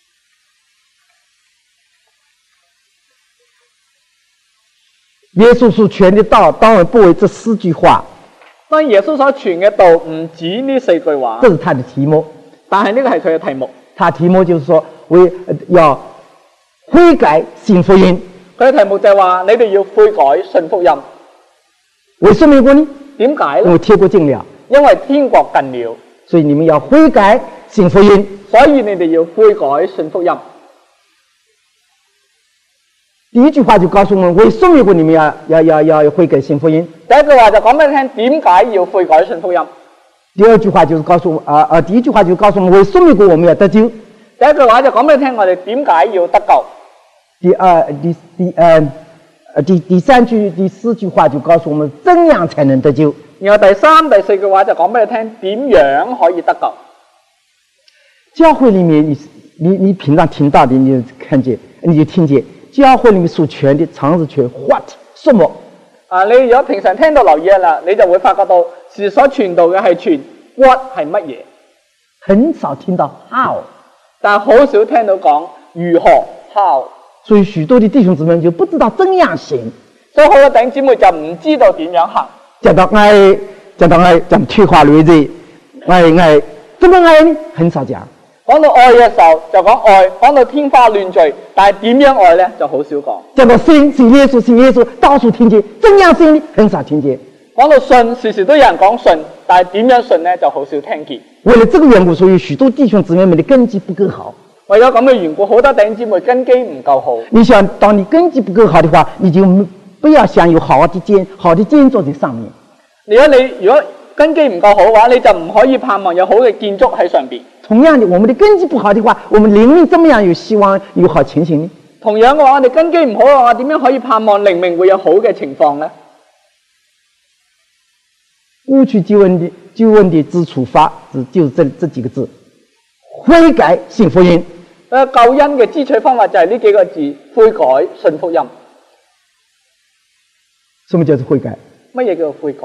耶穌所傳的道當然不為這4句話。 當然耶穌所傳嘅道唔止呢4句話。 這是他的題目。 但係呢個係佢嘅題目。 他題目就是說，要悔改信福音。 佢嘅題目就係話，你哋要悔改信福音。 為什麼呢？ 點解呢？ 因為天國近了。 因為天國近了， 所以你們要悔改信福音。 所以你哋要悔改信福音。 第一句話就告訴我們，為什麼你們要悔改信福音？ 第一句話就講俾你聽，點解要悔改信福音？ 第二句話就是告訴第一句話就告訴我們，為什麼我們要得救？ 第一句話就講俾你聽，我哋點解要得救？ 第三句、第4句話就告訴我們，怎樣才能得救？ 然後第3、第4句話就講俾你聽，點樣可以得救？ 教會裡面，你平常聽到的，你就看見，你就聽見，教會裡面所傳的常是傳 what 什麼？ 你如果平常聽到留意啦，你就會發覺到是所傳道嘅係傳 what 係乜嘢， 很少聽到 how， 但係好少聽到講如何 how。 所以許多的弟兄姊妹就不知道怎樣行， 所以好多弟兄姊妹就唔知道點樣行。講到愛，怎麼退化類的愛，怎麼愛呢？很少講。 講到愛嘅時候就講愛，講到天花亂墜，但係點樣愛呢？就好少講。 講到信耶穌，到處聽見，怎樣信呢？很少聽見。 講到信，時時都有人講信，但係點樣信呢？就好少聽見。 為了這個緣故，所以許多弟兄姊妹們的根基不夠好。 為咗咁嘅緣故，好多弟兄姊妹根基唔夠好。 你想，當你根基不夠好的話，你就不要想有好的建築在上面。如果根基唔夠好嘅話，你就唔可以盼望有好嘅建築喺上邊。同樣的，我們的根基不好的話，我們靈命怎麼樣有希望有好情形呢？ 同樣嘅話，我哋根基唔好嘅話，點樣可以盼望靈命會有好嘅情況呢？ 誤區救恩的之處法就是這幾個字：悔改信福音。 救恩嘅支取方法就係呢幾個字：悔改信福音。 什麼叫做悔改？ 乜嘢叫做悔改？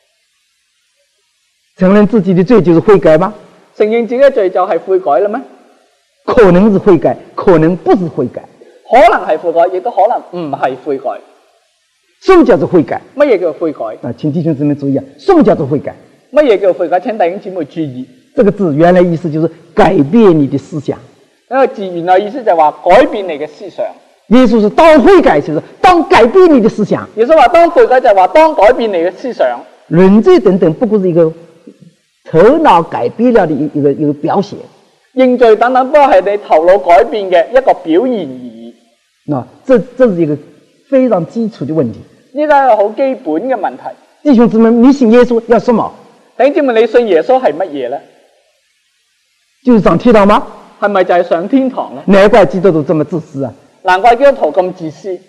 承認自己的罪就是悔改嗎？ 承認自己嘅罪就係悔改啦咩？ 可能是悔改，可能不是悔改。 可能係悔改，亦都可能唔係悔改。 什麼叫做悔改？ 乜嘢叫做悔改？ 請弟兄姊妹注意啊！什麼叫做悔改？ 乜嘢叫做悔改？請弟兄姊妹注意。 這個字原來意思就是改變你的思想。 呢個字原來意思就係話改變你嘅思想。 耶穌是當悔改，就是當改變你的思想。 耶穌話當悔改就係話當改變你嘅思想。 認罪等等，不過是一個頭腦改變了的一個表現。 認罪等等，不過係你頭腦改變嘅一個表現而已。 這是一個非常基礎的問題。 呢個係一個好基本嘅問題。 弟兄姊妹，你信耶穌要什麼？ 弟兄姊妹，你信耶穌係乜嘢呢？ 就是上天堂嗎？ 係咪就係上天堂呢？ 難怪基督徒這麼自私啊！ 難怪基督徒咁自私。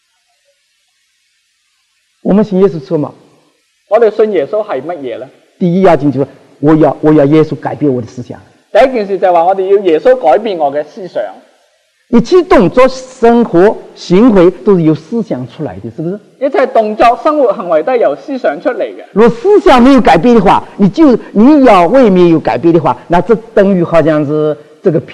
我們信耶穌錯嗎？ 我哋信耶穌係乜嘢呢？ 第一要緊就是我要耶穌改變我的思想。 第一件事就係話我哋要耶穌改變我嘅思想。 一切動作、生活、行為都是由思想出來的，是不是？ 一切動作、生活、行為都係由思想出嚟嘅。 如果思想沒有改變的話，你要未沒有改變的話，那這等於好像是這個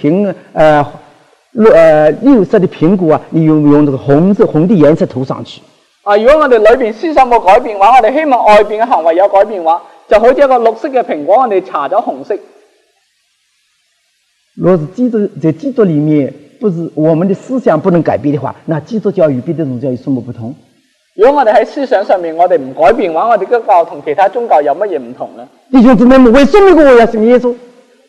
綠色的蘋果啊，你用這個紅的顏色塗上去。 如果我哋裏邊思想冇改變嘅話，我哋希望外邊嘅行為有改變嘅話，就好似一個綠色嘅蘋果，我哋搽咗紅色。 若是在基督裏面，不是我們的思想不能改變的話，那基督教與別的宗教有什麼不同？ 如果我哋喺思想上面我哋唔改變嘅話，我哋基督教同其他宗教有乜嘢唔同呢？ 弟兄姊妹們，為什麼我要信耶穌？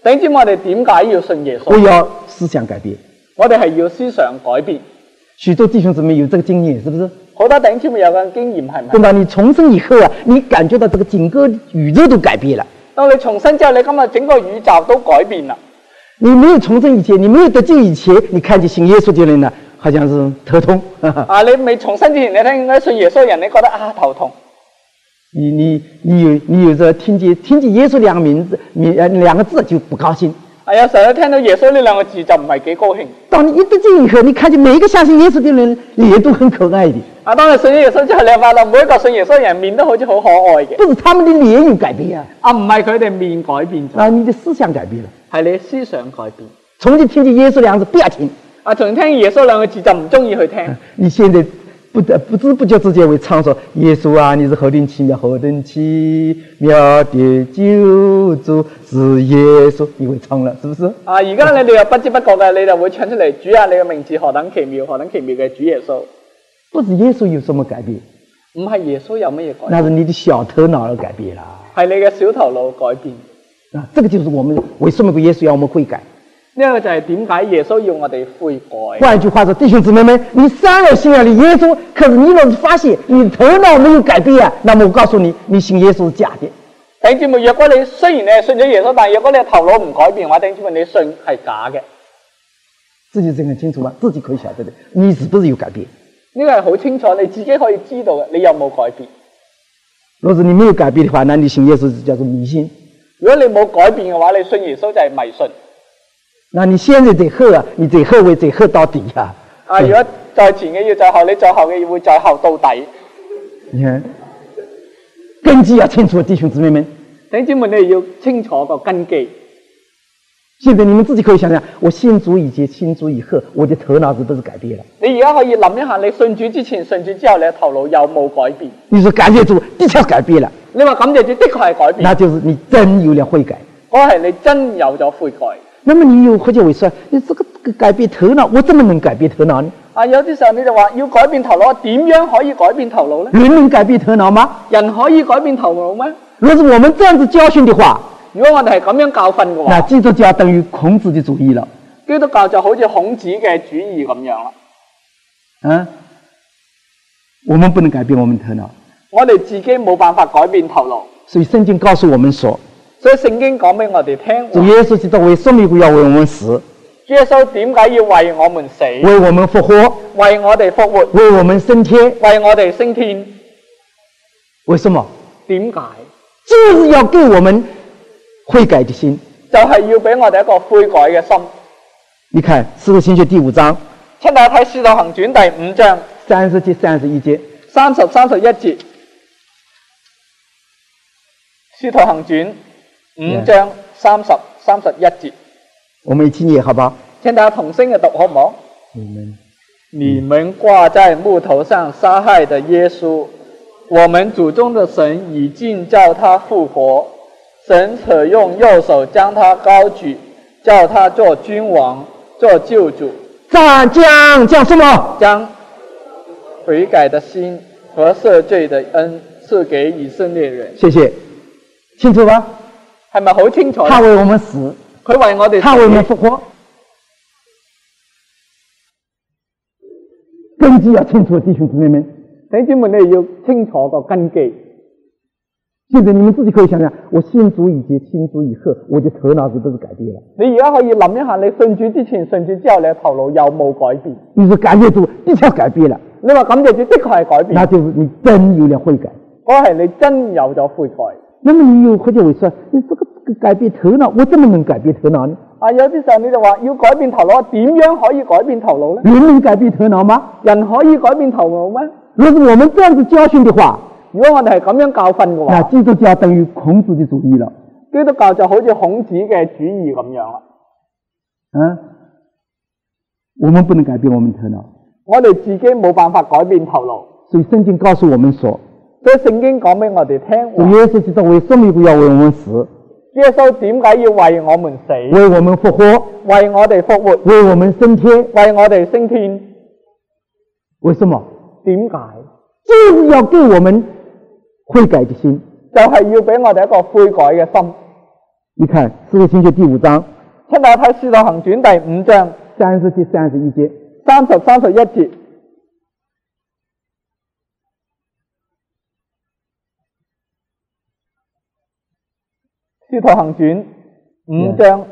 弟兄姊妹，我哋點解要信耶穌？ 我要思想改變。 我哋係要思想改變。 許多弟兄姊妹有這個經驗，是不是？ 好多弟兄姊妹有個經驗係唔係？ 等到你重生以後啊，你感覺到這個整個宇宙都改變了。當你重生之後，你今日整個宇宙都改變了。 你沒有重生以前，你沒有得救以前，你看見信耶穌的人呢，好像是頭痛。 你未重生之前，你聽嗰信耶穌人，你覺得頭痛。 你有時候聽見耶穌兩個名字，兩個字就不高興。 有時候聽到耶穌呢兩個字就唔係幾高興。 當你一得救以後，你看見每一個相信耶穌的人臉都很可愛的。 當你信耶穌之後，你發覺每一個信耶穌人面都好似好可愛嘅。 不是他們的臉有改變啊， 唔係佢哋面改變咗。 你的思想改變了， 係你思想改變。 從前聽見耶穌兩個字不要聽， 從聽耶穌兩個字就唔中意去聽。 你現在不知不覺之間會唱說耶穌啊，你是何等奇妙，何等奇妙的救主是耶穌，你會唱了，是不是？ 而家你哋又不知不覺嘅，你就會唱出嚟，主啊，你嘅名字何等奇妙，何等奇妙嘅主耶穌。 不是耶穌有什麼改變， 唔係耶穌有乜嘢改變， 那是你的小頭腦而改變啦， 係你嘅小頭腦改變。 這個就是我們為什麼耶穌要我們悔改。 呢個就係點解耶穌要我哋悔改。 換句話說，弟兄姊妹們，你雖然信了耶穌，可是你若是發現你頭腦沒有改變啊，那麼我告訴你，你信耶穌是假的。 弟兄姊妹，若果你雖然你係信咗耶穌，但係若果你頭腦唔改變嘅話，弟兄姊妹，你信係假嘅。 自己真很清楚嗎？自己可以曉得的，你是不是有改變？ 呢個係好清楚，你自己可以知道嘅，你有冇改變？ 若是你沒有改變的話，那你信耶穌是叫做迷信。 如果你冇改變嘅話，你信耶穌就係迷信。 那你現在得學啊，你得學為得學到底啊！ 如果在前嘅要在後，你在後嘅會在後到底。 你看，根基要清楚，弟兄姊妹們。 弟兄姊妹，你要清楚個根基。 現在你們自己可以想想，我信主以前、信主以後，我的頭腦是不是改變了？ 你而家可以諗一下，你信主之前、信主之後，你嘅頭腦有冇改變？ 你說感謝主，的確改變了。 你話感謝主，的確係改變。 那就是你真有了悔改。 嗰係你真有咗悔改。 那麼你有或者會說，你這個改變頭腦，我怎麼能改變頭腦呢？ 有啲時候你就話要改變頭腦，點樣可以改變頭腦呢？ 人能改變頭腦嗎？ 人可以改變頭腦咩？ 若是我們這樣子教訓的話， 如果我哋係咁樣教訓嘅話， 那基督教等於孔子的主義了。 基督教就好似孔子嘅主義咁樣啦。 我們不能改變我們頭腦， 我哋自己冇辦法改變頭腦。 所以聖經告訴我們說。 所以聖經講俾我哋聽， 主耶穌基督為什麼要為我們死？ 主耶穌點解要為我們死？ 為我們復活， 為我哋復活， 為我們升天， 為我哋升天。 為什麼？ 點解？ 就是要給我們悔改的心， 就係要俾我哋一個悔改嘅心。 你看《使徒行傳》第5章， 請大家睇《使徒行傳》第5章 30節、31節、 30、31節，《使徒行傳》5章30、31節。 我們一起念好不好？ 請大家同聲嘅讀好唔好？你們掛在木頭上殺害的耶穌，我們祖宗的神已經叫他復活，神曾用右手將他高舉，叫他做君王，做救主。 講什麼？ 將悔改的心和赦罪的恩賜給以色列人。 謝謝，清楚吧？ 係咪好清楚？ 他為我們死， 佢為我哋死， 他為我們復活。根基要清楚，弟兄姊妹們， 弟兄姊妹，你要清楚個根基。 現在你們自己可以想想，我信主以前、信主以後，我的頭腦是不是改變了？ 你而家可以諗一下，你信主之前、信主之後，你嘅頭腦有冇改變？ 你說感謝主，的確改變了。 你話感謝主，的確係改變。 那就是你真有了悔改。 嗰係你真有咗悔改。 那麼你有或者會說，你這個改變頭腦，我怎麼能改變頭腦呢？ 有啲時候你就話要改變頭腦，點樣可以改變頭腦呢？ 人能改變頭腦嗎？ 人可以改變頭腦咩？ 若是我們這樣子教訓的話， 如果我哋係咁樣教訓嘅話， 那基督教等於孔子的主義了。 基督教就好似孔子嘅主義咁樣啦。 我們不能改變我們頭腦， 我哋自己冇辦法改變頭腦。 所以聖經告訴我們說， 所以聖經講俾我哋聽， 主耶穌基督為什麼要為我們死？ 耶穌點解要為我們死？ 為我們復活， 為我哋復活， 為我們升天， 為我哋升天。 為什麼？ 點解？ 就是要給我們悔改的心， 就係要俾我哋一個悔改嘅心。 你看《使徒行传》第5章， 請大家睇《使徒行傳》第5章 30節、31節 ，30、31節。《使徒行傳》5章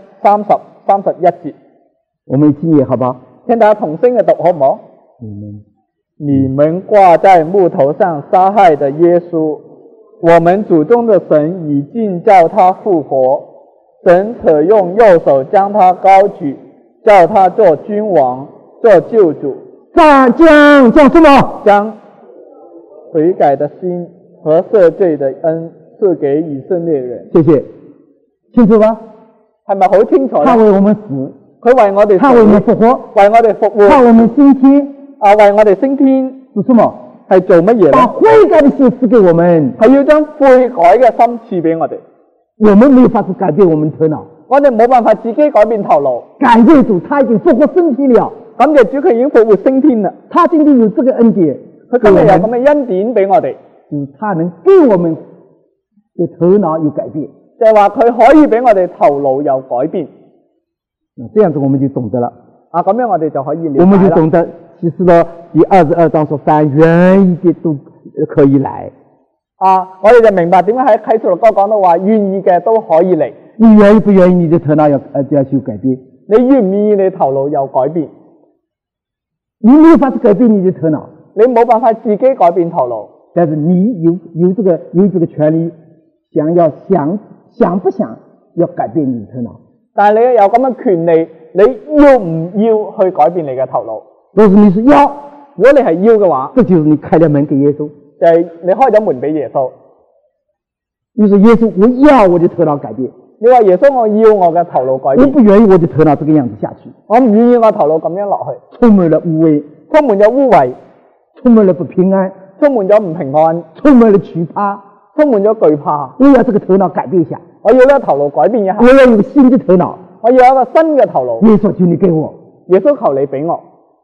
30、31節， 我們一起念好不好？ 請大家同聲嘅讀好唔好？你們掛在木頭上殺害的耶穌，我們祖宗的神已經叫他復活，神可用右手將他高舉，叫他做君王，做救主， 將什麼？ 將悔改的心和赦罪的恩賜給以色列人。 謝謝，清楚吧？ 係咪好清楚？ 他為我們死， 佢為我哋死， 他為我們復活， 為我哋復活， 他為我們升天， 為我哋升天， 是什麼？ 係做乜嘢？ 把悔改的心賜給我們， 係要將悔改嘅心賜俾我哋。 我們沒有法子改變我們頭腦， 我哋冇辦法自己改變頭腦。 感謝主，他已經復活升天了。 感謝主，佢已經復活升天啦。 他今天有這個恩典， 佢今日有咁嘅恩典俾我哋， 他能給我們的頭腦有改變， 就係話佢可以俾我哋頭腦有改變。 這樣子我們就懂得了。 咁樣我哋就可以了解啦。 我們就懂得，其實呢，第22章說凡願意的都可以來。 我哋就明白點解喺啟示錄歌講到話願意嘅都可以嚟。 你願意不願意你的頭腦要去改變？ 你願唔願意你頭腦有改變？ 你沒有法子改變你的頭腦， 你冇辦法自己改變頭腦。 但是你有這個權利，想不想要改變你的頭腦？ 但係你有咁嘅權利，你要唔要去改變你嘅頭腦？ 如果你是要， 如果你係要嘅話， 這就是你開了門給耶穌， 就係你開咗門俾耶穌。 你說耶穌，我要我的頭腦改變。 你話耶穌，我要我嘅頭腦改變。 我不願意我的頭腦這個樣子下去， 我唔願意我頭腦咁樣落去， 充滿了污穢， 充滿咗污穢， 充滿了不平安， 充滿咗唔平安， 充滿了懼怕， 充滿咗懼怕。 我要這個頭腦改變一下， 我要呢個頭腦改變一下， 我要有個新的頭腦， 我要有一個新嘅頭腦。 耶穌求你給我， 耶穌求你俾我。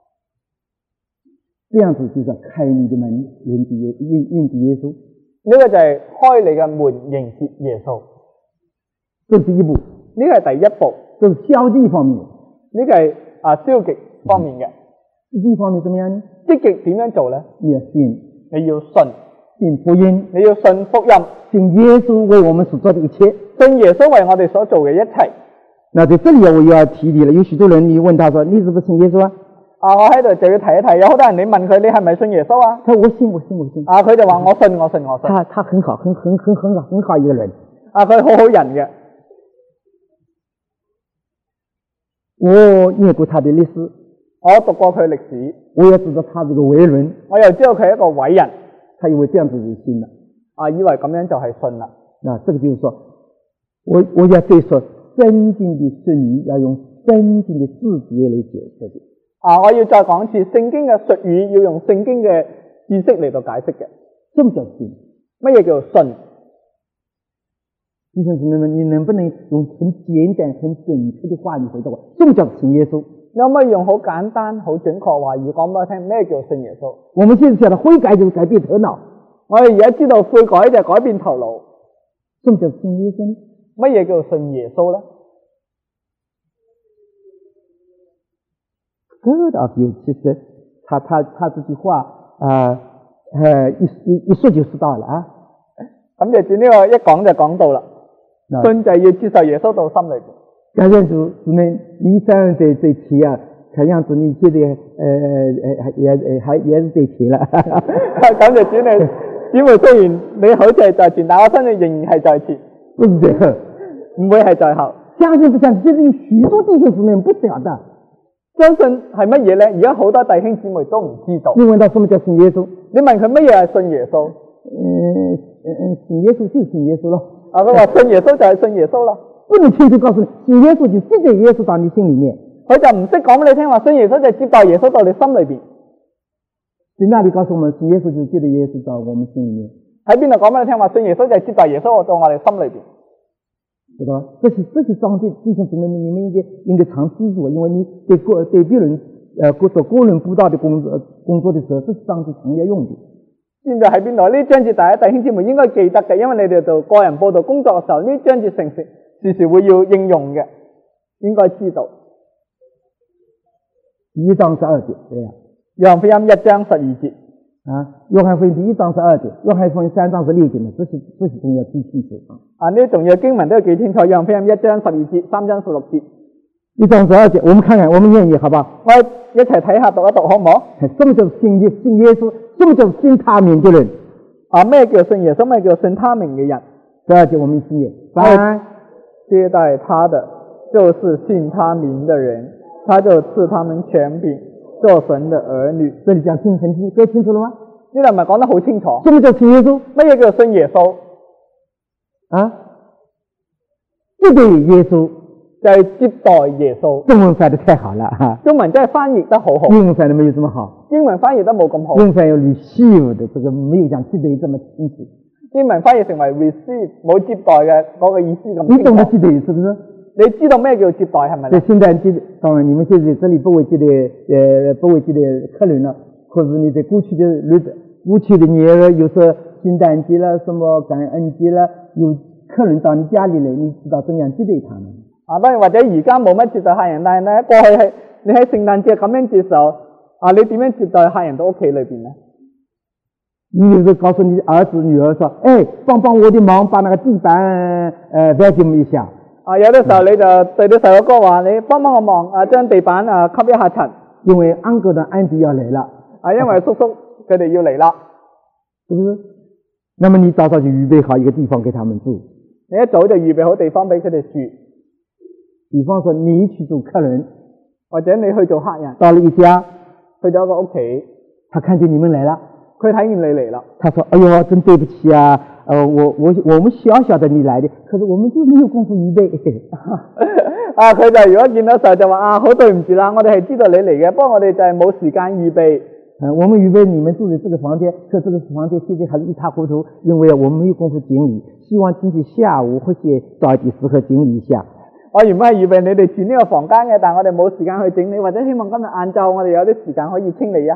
這樣子就是開你的門，迎接耶穌。 呢個就係開你嘅門迎接耶穌。 這是第一步， 呢個係第一步， 這是消極方面。 呢個係消極方面嘅。 積極方面怎麼樣呢？ 積極點樣做呢？ 你要信， 你要信， 信福音， 你要信福音， 信耶穌為我們所做的一切， 信耶穌為我哋所做嘅一切。 那在這裏我又要提你了，有許多人你問他說你是不是信耶穌啊？ 我喺度就要提一提，有好多人你問佢你係咪信耶穌啊？ 他說我信。 佢就話我信。 他很好，很好一個人。 佢好好人嘅。 我念過他的歷史， 我讀過佢歷史， 我也知道他是個偉人， 我又知道佢係一個偉人。 他以為這樣子就信了， 以為咁樣就係信啦。 這個就是說，我要對說聖經的術語要用聖經的字節來解釋的。 我要再講一次，聖經嘅術語要用聖經嘅知識嚟到解釋嘅。 什麼叫信？ 乜嘢叫信？ 弟兄姊妹們，你能不能用很簡單、很準確的話語回答我？什麼叫信耶穌？ 你可唔可以用好簡單、好準確話語講俾我聽？咩叫信耶穌？ 我們現在曉得悔改就是改變頭腦， 我哋而家知道悔改就係改變頭腦。 什麼叫信耶穌？ 乜嘢叫信耶穌咧 ？God of you，其實他這句話一說就知道了啊。 咁就呢個一講就講到啦。信就係要接受耶穌到心裏邊。 感謝主，姊妹，你這樣在提啊，看樣子你現在也是在提了。 感謝主，你姊妹雖然你好似係在前，但我相信仍然係在前， 不是在後， 唔會係在後。 相信不相信？現在有許多弟兄姊妹不曉得， 相信係乜嘢咧？而家好多弟兄姊妹都唔知道。 你問到什麼叫信耶穌？ 你問佢乜嘢係信耶穌？ 信耶穌就信耶穌咯。 佢話信耶穌就係信耶穌啦。 不能清楚告訴你，信耶穌就接待耶穌到你心裏面。 佢就唔識講俾你聽話，信耶穌就接待耶穌到你心裏邊。 在那裏告訴我們，信耶穌就接待耶穌到我們心裏面。 喺邊度講俾你聽話，信耶穌就係接待耶穌到我哋心裏邊。 知道吧？這些章節弟兄姊妹，你們應該常記住，因為你對別人做個人佈道的工作的時候，這些章節常要用的。 現在喺邊度？呢章節大家弟兄姊妹應該記得嘅，因為你哋做個人佈道工作嘅時候，呢章節時時會要應用嘅，應該知道。 1章12節，對呀。 約翰福音1章12節。 約翰福音1章12節，約翰福音3章16節呢，這是重要記清楚。 呢啲重要經文都要記清楚。約翰福音1章12節、3章16節。 1章12節，我們看看，我們念一念，好不好？ 我哋一齊睇下，讀一讀，好唔好？ 什麼叫信耶穌？什麼叫信他名的人？ 咩叫信耶穌？咩叫信他名嘅人 ？12節我們一起念。 凡接待他的，就是信他名的人，他就賜他們權柄，做神的兒女。 這裡講清楚了嗎？ 呢度唔係講得好清楚。 什麼叫信耶穌？ 乜嘢叫信耶穌？ 接待耶穌就係接待耶穌。 中文翻得太好了中文真係翻譯得好好。 英文翻得沒有這麼好。 英文翻譯得冇咁好。 英文翻譯有 receive 的，這個沒有講接待這麼清楚。 英文翻譯成為 receive， 冇接待嘅嗰個意思咁清楚。 你懂得接待是不是？ 你知道咩叫接待係咪？ 在聖誕節，當然你們現在這裡不會接待客人了，可是你在過去的日子、過去的年，有時候聖誕節了、什麼感恩節了，有客人到你家裡來，你知道怎樣接待他們？ 當然或者而家冇乜接待客人，但係咧過去係你喺聖誕節咁樣接受你點樣接待客人到屋企裏邊呢？ 你有時候告訴你兒子、女兒說：“幫幫我的忙，把那個地板vacuum一下。” 有的時候你就對啲細路哥話：你幫幫我忙將地板吸一下塵。 因為 uncle 的 auntie 要來了。 因為叔叔佢哋要嚟啦， 是不是？那麼你早早就預備好一個地方給他們住。 你一早就預備好地方俾佢哋住。 比方說你去做客人， 或者你去做客人， 到了一家， 去咗一個屋企， 他看見你們來了， 佢睇見你嚟啦， 他說：“哎呦，真對不起啊，我們曉得你來的，可是我們就沒有功夫預備。” 佢就如果見到時候就話：好對唔住啦，我哋係知道你嚟嘅，不過我哋就係冇時間預備。 我們預備你們住的這個房間，可這個房間現在還是一塌糊塗，因為我們沒有功夫整理，希望今天下午或者早啲時刻整理一下。 我原本係預備你哋住呢個房間嘅，但係我哋冇時間去整理，或者希望今日晏晝我哋有啲時間可以清理一下。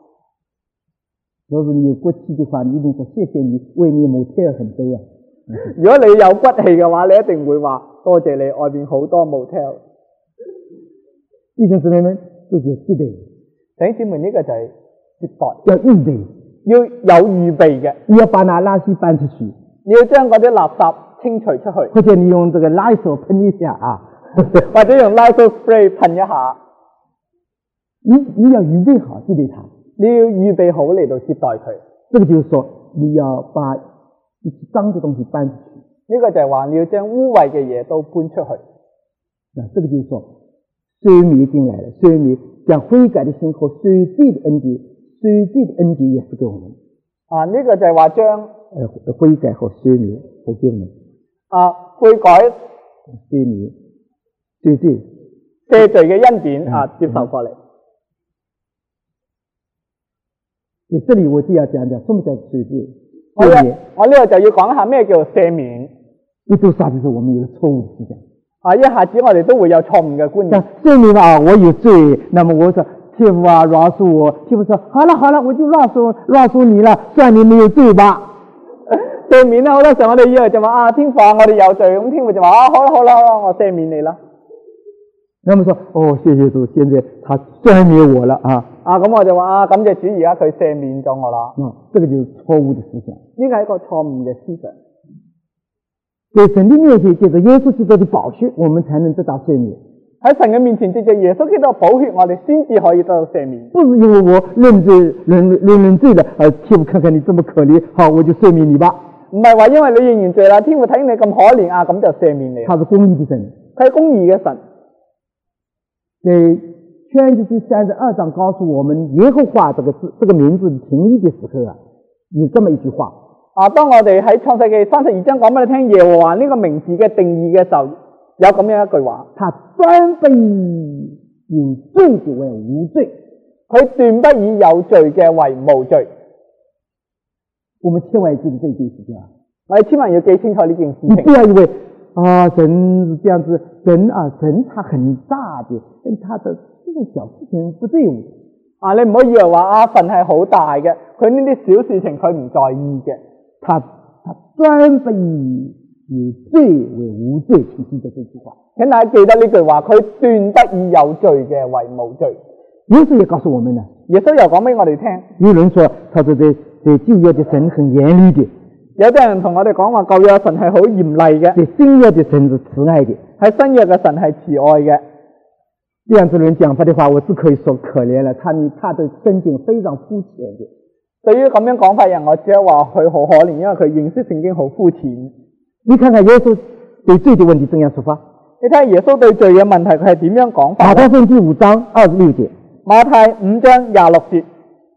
如果你有骨氣的話，你一定說謝謝你，外面motel很多啊。 如果你有骨氣嘅話，你一定會話多謝你，外邊好多motel。 弟兄姊妹們，這就是接待。 弟兄姊妹，呢個就係接待， 要預備， 要有預備嘅。 你要把那垃圾搬出去， 你要將嗰啲垃圾清除出去， 或者你用這個Lysol噴一下啊， 或者用 Lysol spray 噴一下。 你要預備好接待他， 你要預備好嚟到接待佢。 這個就是說你要把一些髒的東西搬出去。 呢個就係話你要將污穢嘅嘢都搬出去。 這個就是說水滅進來了，水滅將悔改的心和水罪的恩典，水罪的恩典也是給我們。 呢個就係話將悔改和水滅和給我們。 悔改、 水滅、水罪、 赦罪嘅恩典接受過嚟。 這裡我就要講什麼叫赦罪。 我呢度就要講一下咩叫赦免。 一讀撒的時候，我們有了錯誤的思想。 一下子我哋都會有錯誤嘅觀念。 赦免啊，我有罪，那麼我說天父啊，饒恕我。天父說好了，我就饒恕你了，算你沒有罪吧。 赦免好多時候我哋以為就話天父我哋有罪，咁天父就話好啦，我赦免你啦。 那麼說謝謝主，現在他赦免我了咁我就話感謝主，而家佢赦免咗我啦。 這個就是錯誤的思想， 呢個係一個錯誤嘅思想。 在神的面前，借着耶穌基督的寶血，我們才能得到赦免。 喺神嘅面前，借着耶穌基督嘅寶血，我哋先至可以得到赦免。 不是因為我認罪了，天父看看你這麼可憐，好，我就赦免你吧。 唔係話因為你認完罪啦，天父睇你咁可憐咁就赦免你。 他是公義的神， 佢係公義嘅神。 在創世記32章告訴我們耶和華這個名字定義的時候有這麼一句話。 當我哋喺創世記32章講俾你聽耶和華呢個名字嘅定義嘅時候，有咁樣一句話： 他斷不以有罪嘅為無罪， 佢斷不以有罪嘅為無罪。 我們千萬記住這件事情我哋千萬要記清楚呢件事情。 你不要以為神是這樣子，神他很大的，但他的這個小事情不對你唔好以為話神係好大嘅，佢呢啲小事情佢唔在意嘅。 他專不以以罪為無罪，請記得這句話。 請大家記得呢句話，佢斷不以有罪嘅為無罪。 耶穌也告訴我們了， 耶穌又講俾我哋聽。 有人說，他說對舊約的神很嚴厲的， 有啲人同我哋講話舊約神係好嚴厲嘅， 對新約的神是慈愛的， 喺新約嘅神係慈愛嘅。 這樣子人講法的話，我只可以說可憐了，他的聖經非常膚淺的。 對於咁樣講法人，我只係話佢好可憐，因為佢認識聖經好膚淺。 你看看耶穌對罪的問題怎樣說法？ 你睇下耶穌對罪嘅問題佢係點樣講法？ 馬太福音第5章26節。 馬太5章26節。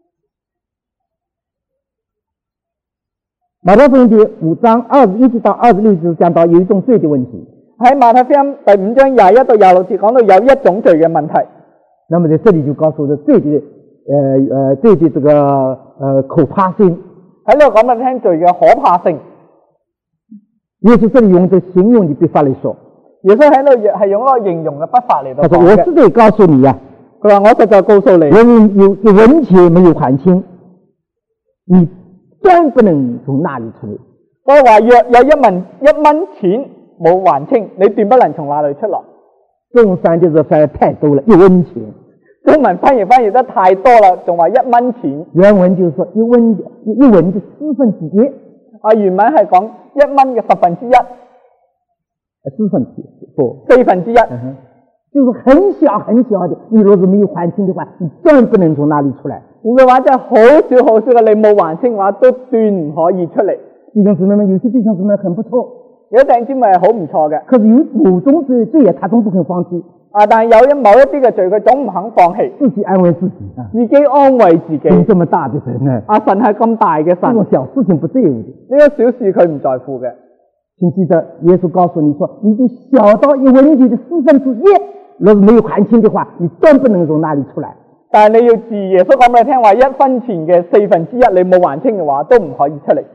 馬太福音第5章21節到26節講到有一種罪的問題。 喺馬太福音第5章21到26節講到有一種罪嘅問題。 那麼在這裡就告訴我罪的這個可怕性。 喺呢度講俾你聽罪嘅可怕性。 耶穌這裡用這形容的筆法來說， 耶穌喺度係用一個形容嘅筆法嚟到講嘅。 他說：我實在告訴你呀， 佢話我實在告訴你， 人有文錢沒有還清，你斷不能從那裡出來。 佢話若有一蚊錢冇還清，你斷不能從那裡出來。 中山就是翻得太多了，一蚊錢。 中文翻譯得太多啦，仲話一蚊錢。 原文就是說一蚊的1/10。 原文係講一蚊嘅1/10。1/4。 就是很小很小的，你若是沒有還清的話，你斷不能從那裡出來。 換句話即係好少好少嘅，你冇還清嘅話，都斷唔可以出嚟。 弟兄姊妹們，有些弟兄姊妹很不錯， 有啲弟兄姊妹係好唔錯嘅， 可是有某種罪業，他總不肯放棄。 但係有某一啲嘅罪，佢總唔肯放棄， 自己安慰自己， 自己安慰自己。 這麼大的神呢？ 神係咁大嘅神， 這種小事情不在乎的， 呢個小事佢唔在乎嘅。 請記得，耶穌告訴你說，你就小到一蚊錢的1/4，若是沒有還清的話，你斷不能從那裡出來。 但係你要注意，耶穌講俾你聽話，1分錢嘅1/4，你冇還清嘅話，都唔可以出嚟。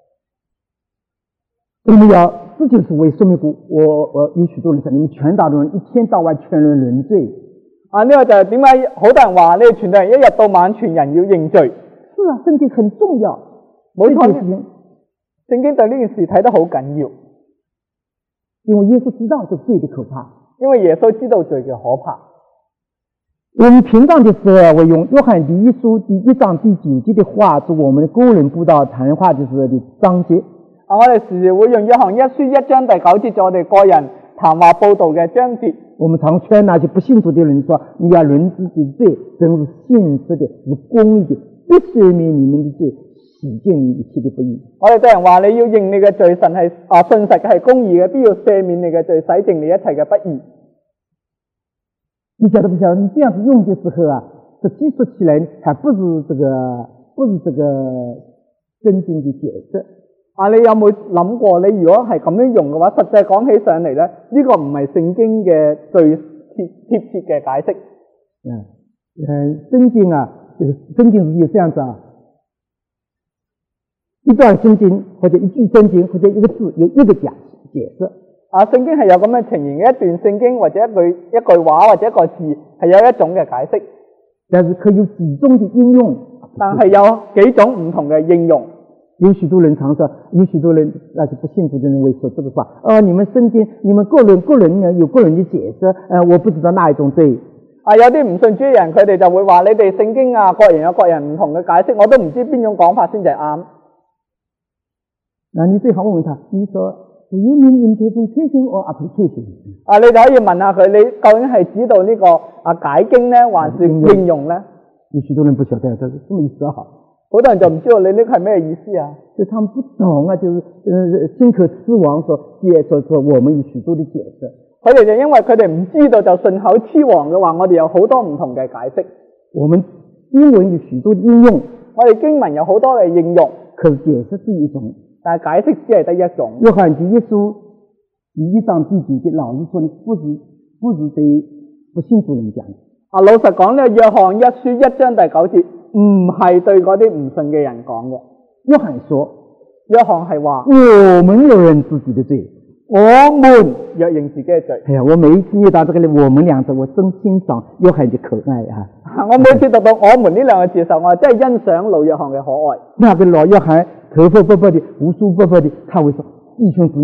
我們要，這就是為說明過，我有許多人說，你們傳道的人一天到晚全人認罪。 呢個就係點解好多人話你哋傳道人一日到晚全人要認罪。 是啊，聖經很重要， 冇錯，聖經對呢件事睇得好緊要， 因為耶穌知道這罪的可怕， 因為耶穌知道罪嘅可怕。 我們平常的時候會用約翰第1書第1章第9節的話做我們的個人佈道談話就是的章節。 我哋時時會用約翰1書1章第9節做我哋個人談話佈道嘅章節。 我們常勸那些不信主的人說，你要認自己的罪，神是信實的，是公義的，必赦免你們的罪，洗淨你一切的不義。 我哋對人話，你要認你嘅罪，神係信實嘅，係公義嘅，必要赦免你嘅罪，洗淨你一切嘅不義。你曉得不曉得？你這樣子用的時候啊，實際說起來還不是這個真正的解釋。你有冇諗過？你如果係咁樣用嘅話，實際講起上嚟咧，呢個唔係聖經嘅最貼切嘅解釋。 聖經啊，聖經是有這樣子啊，一段聖經或者一句聖經或者一個字有一個解釋。 聖經係有咁嘅情形嘅，一段聖經或者一句話或者一個字係有一種嘅解釋， 但是可以有幾種的應用， 但係有幾種唔同嘅應用。 有許多人常說，有許多人那些不信主的人會說這個話，你們聖經，你們個人呢有個人的解釋，我不知道哪一種對。 有啲唔信主嘅人，佢哋就會話你哋聖經啊，各人有各人唔同嘅解釋，我都唔知邊種講法先至啱。 你最好問他，你說 Do you mean interpretation or application？ 你就可以問下佢，你究竟係指導呢個解經呢，還是應用呢？ 有許多人不曉得這什麼意思啊。 好多人就唔知道你呢個係咩意思啊？ 就他們不懂啊，就是信口雌黃所我們有許多的解釋。 佢哋就因為佢哋唔知道，就順口雌黃嘅話，我哋有好多唔同嘅解釋。 我們英文有許多的應用， 我哋經文有好多嘅應用， 可是解釋是一種， 但係解釋只係得一種。 約翰第1書第1章第9節，老實說，你不是對不信主人講的。 老實講呢，約翰1書1章第9節唔係對嗰啲唔信嘅人講嘅。 約翰說， 約翰係話， 我們有認自己的罪， 我們若認自己嘅罪。 我每一次念到這個我們兩字，我真欣賞約翰的可愛啊！ 我每次讀到我們呢兩個字嘅時候，我真係欣賞老約翰嘅可愛。 那個老約翰頭髮白白的，鬍鬚白白的，他會說：弟兄姊妹們，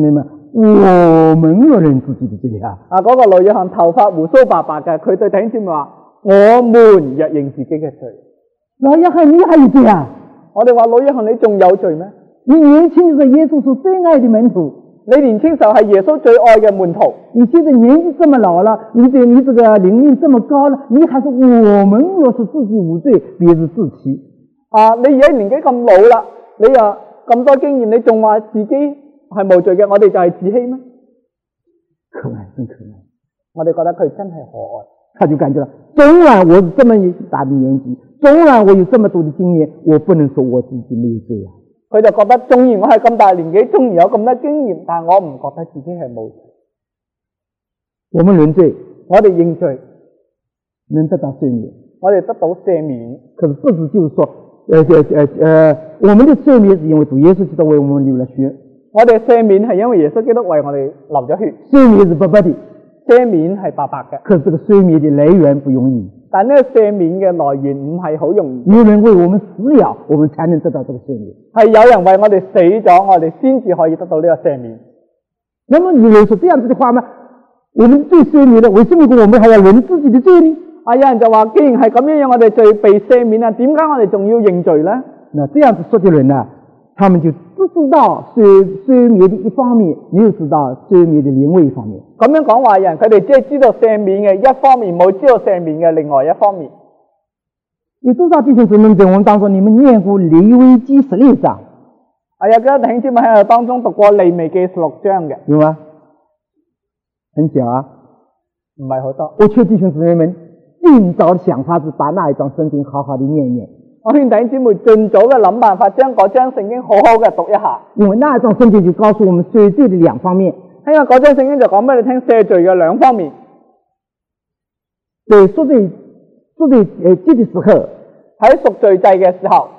我们若认自己的罪啊！ 嗰個老約翰頭髮胡鬚白白嘅，佢對弟兄姊妹話：我們若認自己嘅罪。 老約翰，你還有罪啊？ 我哋話老約翰，你仲有罪咩？ 你年輕的時候，耶穌是最愛的門徒。 你年輕時候係耶穌最愛嘅門徒。 你現在年紀這麼老了，你這個靈命這麼高了，你還說我們若是自己無罪，別是自欺。 你而家年紀咁老啦，你又咁多經驗，你仲話自己係無罪嘅，我哋就係自欺咩？ 可愛，真可愛。 我哋覺得佢真係可愛。 他就感覺到，縱然我是這麼大的年紀，縱然我有這麼多的經驗，我不能說我自己沒有罪啊。 佢就覺得，縱然我係咁大年紀，縱然有咁多經驗，但係我唔覺得自己係冇罪。 我們認罪， 我哋認罪， 能得到赦免， 我哋得到赦免。 可是不是就是說，我們的赦免是因為主耶穌基督為我們流了血。 我哋赦免係因為耶穌基督為我哋流咗血。 赦免是白白的， 赦免係白白嘅。 可是這個赦免的來源不容易。 但呢個赦免嘅來源唔係好容易。 有人為我們死了，我們才能得到這個赦免。 係有人為我哋死咗，我哋先至可以得到呢個赦免。 那麼你會說這樣子的話嗎？我們罪赦免了，為什麼我們還要認自己的罪呢？ 有人就話，既然係咁樣，我哋罪被赦免啦，點解我哋仲要認罪呢？ 那這樣子說的人呢，他們就只知道赦免的一方面，沒有知道赦免的另外一方面。 咁樣講話人，佢哋只係知道赦免嘅一方面，冇知道赦免嘅另外一方面。 有多少弟兄姊妹在我們當中，你們念過利未記16章？ 有幾多弟兄姊妹喺我當中讀過利未記16章嘅？ 有嗎？很少啊， 唔係好多。 我勸弟兄姊妹們盡早想法子把那一章聖經好好的念一念。 我勸弟兄姊妹盡早嘅諗辦法，將嗰章聖經好好嘅讀一下。因為那一章聖經就告訴我們赦罪的兩方面。 因為嗰章聖經就講俾你聽赦罪嘅兩方面。 對贖罪祭的時候， 喺贖罪祭嘅時候，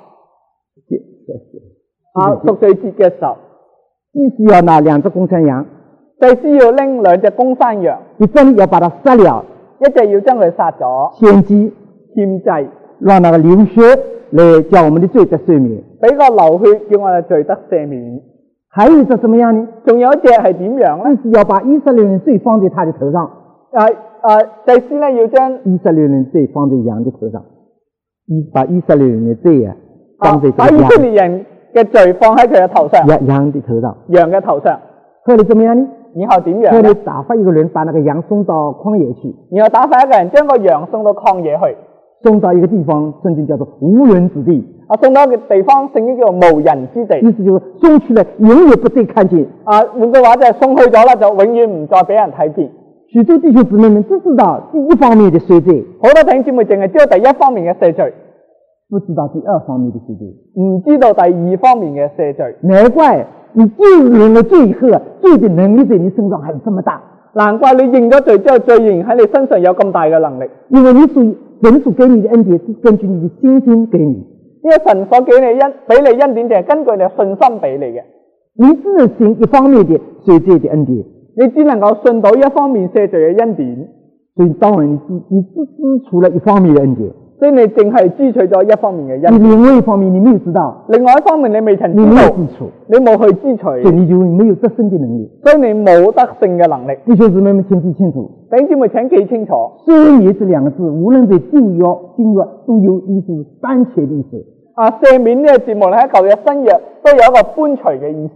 贖罪節嘅時候， 祭司要拿2隻公山羊， 祭司要拎2隻公山羊， 一隻要把它殺了， 一隻要將佢殺咗， 獻祭，讓那個流血來叫我們的罪得赦免， 俾個流血叫我哋罪得赦免。 還有一隻怎麼樣呢？ 仲有一隻係點樣呢？ 就是要把以色列人罪放在他的頭上。 祭司呢要將以色列人罪放在羊的頭上，把以色列人的罪放在把以色列人嘅罪放喺佢嘅頭上， 羊的頭上， 羊嘅頭上。 後來怎麼樣呢？ 然後點樣？ 後來打發一個人把那個羊送到曠野去， 然後打發一個人將個羊送到曠野去， 送到一個地方，聖經叫做無人之地。 送到一個地方，聖經叫做無人之地。 意思就是送去了，永遠不再看見。 換句話就係送去咗啦，就永遠唔再俾人睇見。 許多弟兄姊妹們只知道第一方面的赦罪， 好多弟兄姊妹淨係知道第一方面嘅赦罪， 不知道第二方面的赦罪， 唔知道第二方面嘅赦罪。 難怪你認認了罪以後，罪的能力在你身上還這麼大。 難怪你認咗罪之後，罪仍然喺你身上有咁大嘅能力。 因為神所給你的恩典是根據你的信心給你， 因為神所給你俾你恩典就係根據你嘅信心俾你嘅。 你只能信一方面的赦罪的恩典， 你只能夠信到一方面赦罪嘅恩典， 所以當然你只支取了一方面的恩典， 所以你淨係支取咗一方面嘅恩典。 另外一方面你沒有知道， 另外一方面你未曾知道， 你沒有支取， 你冇去支取， 所以你就沒有得勝的能力， 所以你冇得勝嘅能力。 弟兄姊妹們請記清楚， 弟兄姊妹請記清楚， 赦免這兩個字無論在舊約新約都有意思搬切的意思。 赦免呢個字無論喺舊約新約都有一個搬除嘅意思。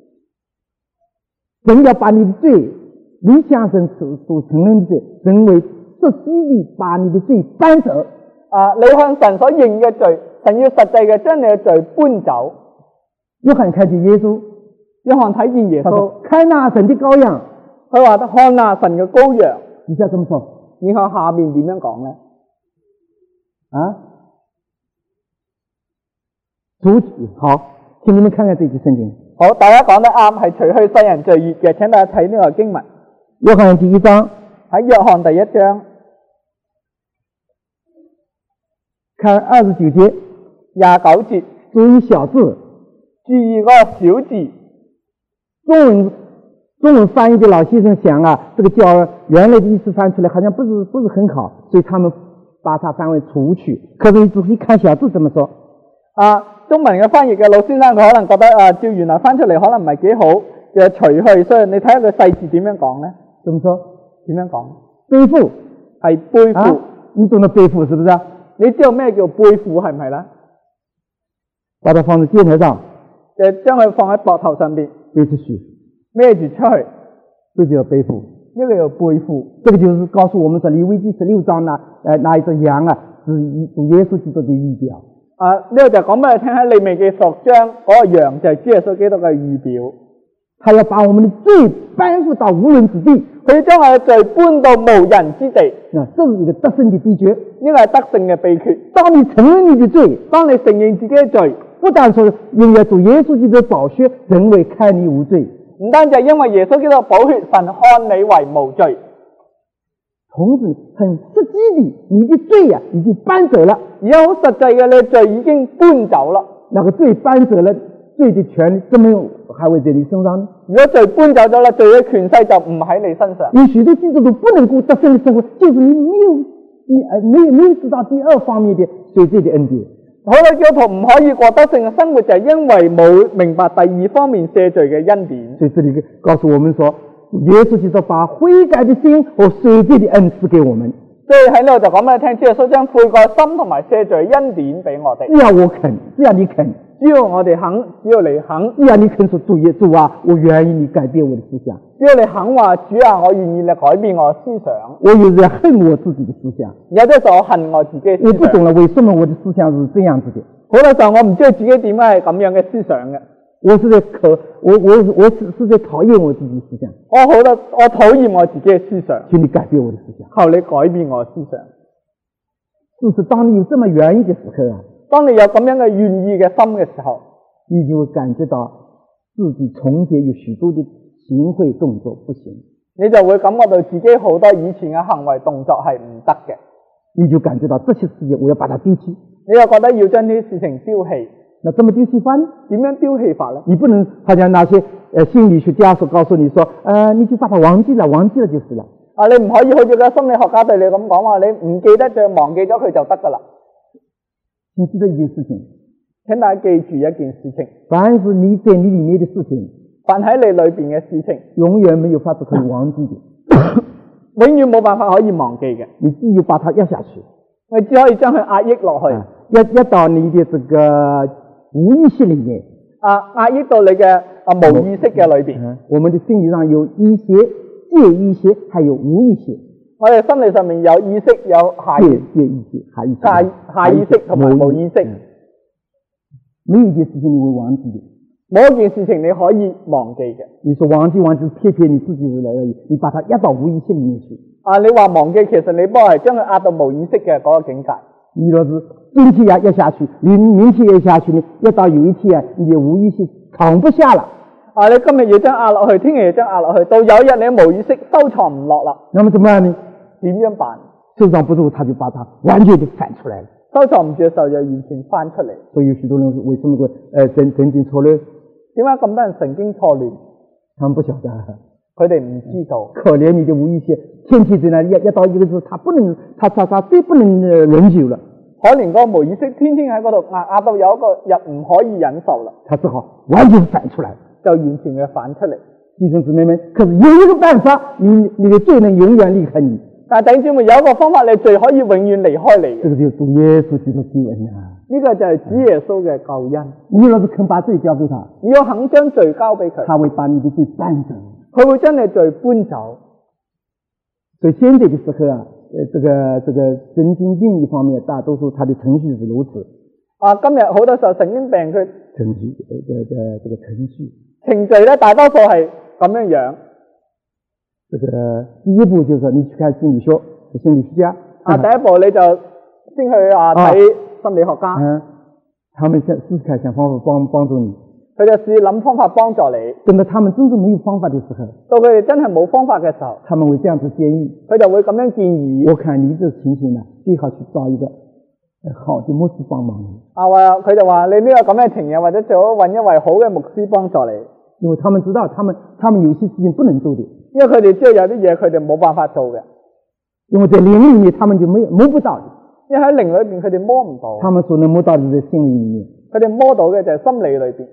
神要把你的罪，你向神所承認的罪，神為實際地把你的罪搬走。 你向神所認嘅罪，神要實際嘅將你嘅罪搬走。 約翰看見耶穌， 約翰睇見耶穌， 看那神的羔羊， 佢話看那神嘅羔羊。 你知道怎麼說？ 然後下面點樣講呢？ 除去，好，請你們看看這句聖經。 好，大家講得啱，係除去世人罪孽嘅，請大家睇呢個經文。 約翰第1章， 喺約翰第1章， 看29節、 29節， 注意小字， 注意嗰個小字。 中文翻譯的老先生想這個叫原來的意思翻出來好像不是很好，所以他們把它翻為除去。可是你仔細看小字怎麼說？ 中文嘅翻譯嘅老先生佢可能覺得照原來翻出嚟可能唔係幾好， 嘅除去，所以你睇下個細字點樣講咧？ 怎麼說？ 點樣講？ 背負係背負， 你懂得背負是不是？ 你知道咩叫背負係唔係咧？ 把它放在肩頭上， 將佢放喺膊頭上邊， 背出去， 孭住出去， 這就叫背負。 呢個叫背負。 這個就是告訴我們說，利未記16章那一隻羊啊，是主耶穌基督的預表。 呢個就講俾你聽，喺利未記16章嗰個羊就係主耶穌基督嘅預表。 他要把我們的罪搬付到無人之地， 佢要將我嘅罪搬到無人之地。 這是一個得勝的秘訣， 呢個係得勝嘅秘訣。 當你承認你的罪， 當你承認自己嘅罪， 不但說因為主耶穌基督的寶血，人為看你無罪， 唔單止係因為耶穌基督嘅寶血，神看你為無罪， 同時很實際的，你的罪啊已經搬走了， 而家好實際嘅，你嘅罪已經搬走啦。 那個罪搬走了，罪的權利怎麼還會在你身上呢？ 如果罪搬走咗啦，罪嘅權勢就唔喺你身上。 有許多基督徒不能夠得勝的生活，就是你沒有知道第二方面的罪的恩典。 好多基督徒唔可以過得勝嘅生活，就係因為冇明白第二方面赦罪嘅恩典。 所以這裡告訴我們說，耶穌基督把悔改的心和赦罪的恩賜給我們。 所以喺呢度就講俾你聽，主耶穌將悔改心同埋赦罪恩典俾我哋。 只要我肯，只要你肯， 只要我哋肯，只要你肯， 只要你肯說主啊，我願意你改變我的思想。 只要你肯話主啊，我願意你改變我的思想。 我有時恨我自己的思想， 有啲時候恨我自己嘅思想。 我不懂了為什麼我的思想是這樣子的。 好多時候我唔知道自己點解係咁樣嘅思想嘅。 我是在討厭我自己的思想。 我討厭我自己嘅思想。 請你改變我的思想。 求你改變我嘅思想。 就是當你有這麼願意的時候啊， 當你有咁樣嘅願意嘅心嘅時候， 你就會感覺到自己從前有許多的行為動作不行， 你就會感覺到自己好多以前嘅行為動作係唔得嘅， 你就感覺到這些事情我要把它丟棄， 你又覺得要將呢啲事情丟棄。 那怎麼丟棄法呢？ 點樣丟棄法呢？ 你不能好像那些心理學家所告訴你說，你就把它忘記了就是了。 你唔可以好似個心理學家對你咁講話，你唔記得就忘記咗佢就得噶啦。 你記得一件事情， 請大家記住一件事情， 凡是你在你裏面的事情， 凡喺你裏邊嘅事情， 永遠沒有法子可以忘記的， 永遠冇辦法可以忘記嘅。 你只有把它壓下去， 你只可以將佢壓抑落去， 壓到你的這個無意識裏面， 壓抑到你嘅無意識嘅裏邊。 我們的心理上有意識、介意識，還有無意識。 我哋心理上面有意識、有下意識、下意識同埋無意識。 沒有一件事情你會忘記的， 冇一件事情你可以忘記嘅。 你說忘記騙你自己而已，你把它壓到無意識裏面去。 你話忘記，其實你幫係將佢壓到無意識嘅嗰個境界。 你若是今天壓下去，你明天壓下去呢，壓到有一天你的無意識藏不下了。 你今日要將壓落去，聽日要將壓落去，到有一日你無意識收藏唔落啦。 那麼怎麼辦呢？ 點樣辦？ 收藏不住，他就把它完全的反出來了。 收藏唔住嘅時候就完全翻出嚟。 所以有許多人為什麼會神經錯亂？ 點解咁多人神經錯亂？ 他們不曉得， 佢哋唔知道。 可憐你的無意識，天天在那壓到一個字，他最不能忍久了。 可憐嗰個無意識，天天喺嗰度壓到有一個日唔可以忍受啦。 他只好完全反出來， 就完全嘅反出嚟。 弟兄姊妹們，可是有一個辦法，你的罪能永遠離開你。 但係弟兄姊妹，有一個方法，你罪可以永遠離開你。 這個就是主耶穌基督救恩啊！ 呢個就係主耶穌嘅救恩。 你若是肯把罪交給他， 你要肯將罪交俾佢， 他會把你的罪搬走。 佢會將你罪搬走。 所以現在的時候啊，這個神經病一方面，大多數他的程序是如此。 今日好多時候神經病佢程序，這個程序咧，大多數係咁樣樣。 這個第一步就是你去看心理學家。 第一步你就先去睇心理學家。 他們試看想方法幫助你。 佢就試諗方法幫助你。 等到他們真正沒有方法的時候， 到佢哋真係冇方法嘅時候， 他們會這樣子建議。 佢就會咁樣建議。 我看你這情形呢，最好去找一個好的牧師幫忙你。 佢就話你呢個咁嘅情形，或者最好揾一位好嘅牧師幫助你。 因為他們知道他們有些事情不能做的。 因為佢哋知道有啲嘢佢哋冇辦法做嘅， 因為在靈裏面他們就摸不到的。 因為喺靈裏邊佢哋摸唔到， 他們所能摸到的在心裏面， 佢哋摸到嘅就係心理裏邊。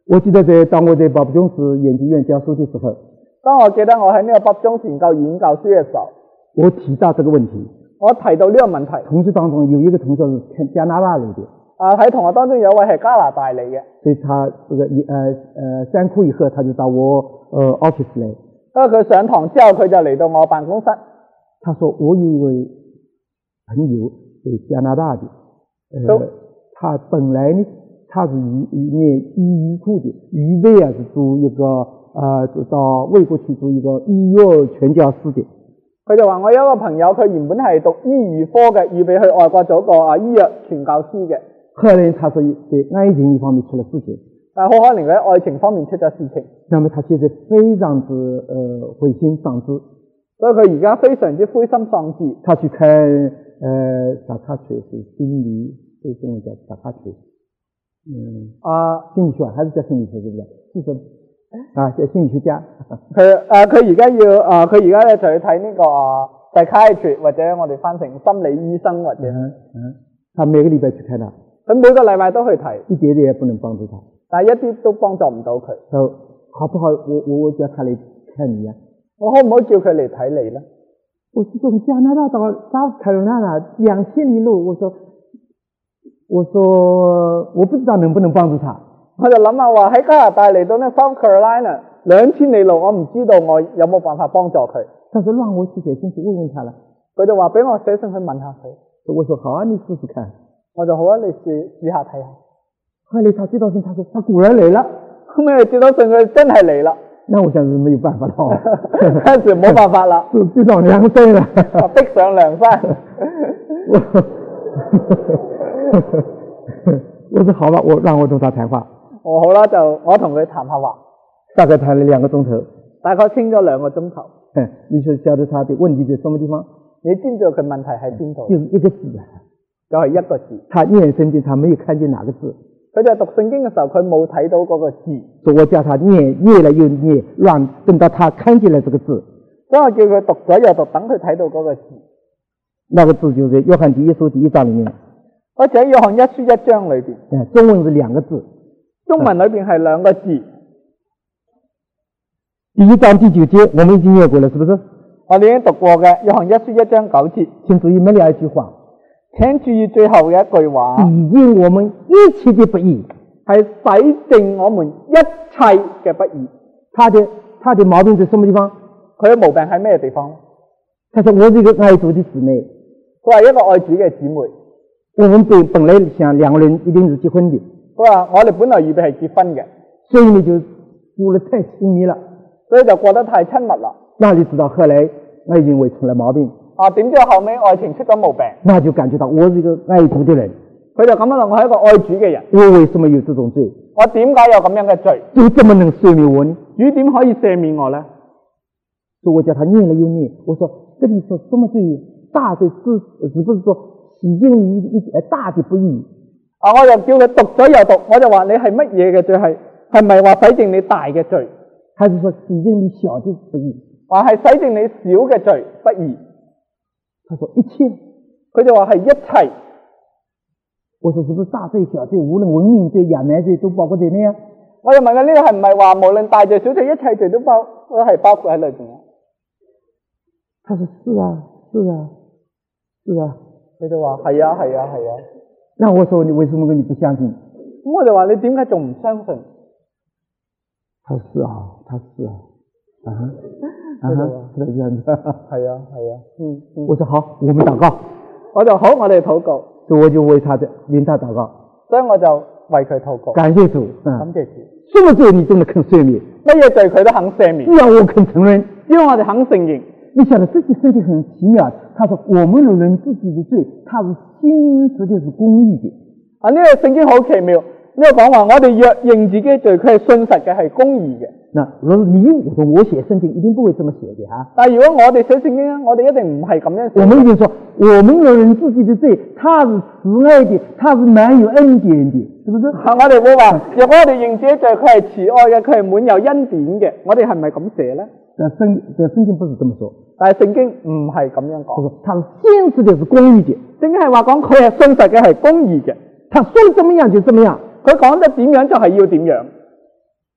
我記得當我在北中市研究院教書的時候， 當我記得我喺呢個北中市研究院教書嘅時候， 我提到這個問題。 我提到呢個問題。 同學當中有一個同學是加拿大嚟嘅。 喺同學當中有一位係加拿大嚟嘅。 所以他這個3課以後，他就到我office 嚟。 因為佢上堂之後，佢就嚟到我辦公室。 他說我有一位朋友是加拿大的，他本來呢，他是念醫醫科的，預備是做一個到美國去做一個醫藥傳教士的。 佢就話我有一個朋友，佢原本係讀醫預科嘅，預備去外國做個醫藥傳教師嘅。 後來他說在愛情方面出了事情。 但好可能佢喺愛情方面出咗事情。 那麼他現在非常之灰心喪志。 所以佢而家非常之灰心喪志。 他去看psychiatry是心理，這個中文叫 psychiatry。心理學還是叫心理學，對不對？是什麼？叫心理學家。 佢而家要佢而家咧就去睇呢個psychiatry 或者我哋翻成心理醫生或者。 他每個禮拜去看他。 佢每個禮拜都去睇。 一點點也不能幫助他。 但係一啲都幫助唔到佢。 就好不好？我叫他嚟看你啊。 我可唔可以叫佢嚟睇你呢？ 我是從加拿大到South Carolina 2000里路，我說我不知道能不能幫助他。 我就諗下話喺加拿大嚟到呢 South Carolina 2000里路，我唔知道我有冇辦法幫助佢。 他說讓我去寫信去問問他啦。 佢就話俾我寫信去問下佢。 我說好啊，你試試看。 我就好啊，你試下睇下。 後來他接到信，他說他果然嚟了。 後尾接到信，佢真係嚟啦。 那我想是沒有辦法了。 嗰時冇辦法啦， 逼上梁山了。 逼上梁山。 我說好吧，讓我同他談話。 好啦，就我同佢談下話。 大概談了2個鐘頭。 大概傾咗2個鐘頭。 你說曉得他的問題在什麼地方？ 你知唔知道佢問題喺邊度？ 就是一個字， 就係一個字。 他念聖經，他沒有看見哪個字。 佢就讀聖經嘅時候，佢冇睇到嗰個字。 所以我叫他念了又念，等到他看見了這個字。 所以我叫佢讀咗又讀，等佢睇到嗰個字。 那個字就是約翰第一書第1章裏面。 好似喺約翰1書1章裏邊。 中文是2個字。 中文裏邊係2個字。 第1章第9節我們已經念過了，是不是？ 我哋已經讀過嘅，約翰1書1章9節。 請注意末了一句話。 請注意最後嘅一句話， 洗淨我們一切的不義， 係洗淨我們一切嘅不義。 他的毛病在什麼地方？ 佢嘅毛病喺咩地方？ 他說我是一個愛主的姊妹， 佢係一個愛主嘅姊妹。 我們本來想2個人一定是結婚的。 佢話我哋本來預備係結婚嘅， 所以呢就過得太親密了， 所以就過得太親密啦。 那就知道後來愛情會出了毛病。 點知後尾愛情出咗毛病， 那就感覺到我是一個愛主的人。 佢就咁樣諗，我係一個愛主嘅人。 我為什麼有這種罪？ 我點解有咁樣嘅罪？ 主怎麼能赦免我呢？ 主點可以赦免我呢？ 所以我叫他念了又念。我說這裡說什麼罪？大罪是不是說洗淨你大的不義？ 我就叫佢讀咗又讀，我就話你係乜嘢嘅罪？係咪話洗淨你大嘅罪？ 還是說洗淨你小的不義？ 話係洗淨你小嘅罪不義？ 他說一切， 佢就話係一切。 我說是不是大罪小罪無論文明罪野蠻罪都包括在內啊？ 我就問佢呢個係唔係話無論大罪小罪一切罪都係包括喺裏邊啊？ 他說是啊是啊是啊。 佢就話係啊係啊係啊。 那我說你為什麼你不相信？ 咁我就話你點解仲唔相信？ 他說是啊他是啊。是這樣子。 係啊。 我說好，我們禱告。 我就好，我哋禱告。 所以我就為他禱告。 所以我就為佢禱告。 感謝主。 感謝主。 什麼罪你都能肯赦免？ 乜嘢罪佢都肯赦免。 只要我肯承認， 只要我哋肯承認。 你曉得這些聖經很奇妙。他說我們若認自己的罪，他是信實的，是公義的。 呢個聖經好奇妙。呢個講話我哋若認自己嘅罪，佢係信實嘅，係公義嘅。 那如果我寫聖經一定不會這麼寫的哈。 但係如果我哋寫聖經咧，我哋一定唔係咁樣寫。 我們一定說，我們若認自己的罪，他是慈愛的，他是滿有恩典的，是不是？我哋會話，若果我哋認自己罪，佢係慈愛嘅，佢係滿有恩典嘅，我哋係咪咁寫咧？聖經不是這麼說。但係聖經唔係咁樣講。 他是信實的，是公義的。 聖經係話講佢係信實嘅，係公義嘅。 他說怎麼樣就怎麼樣。 佢講得點樣就係要點樣。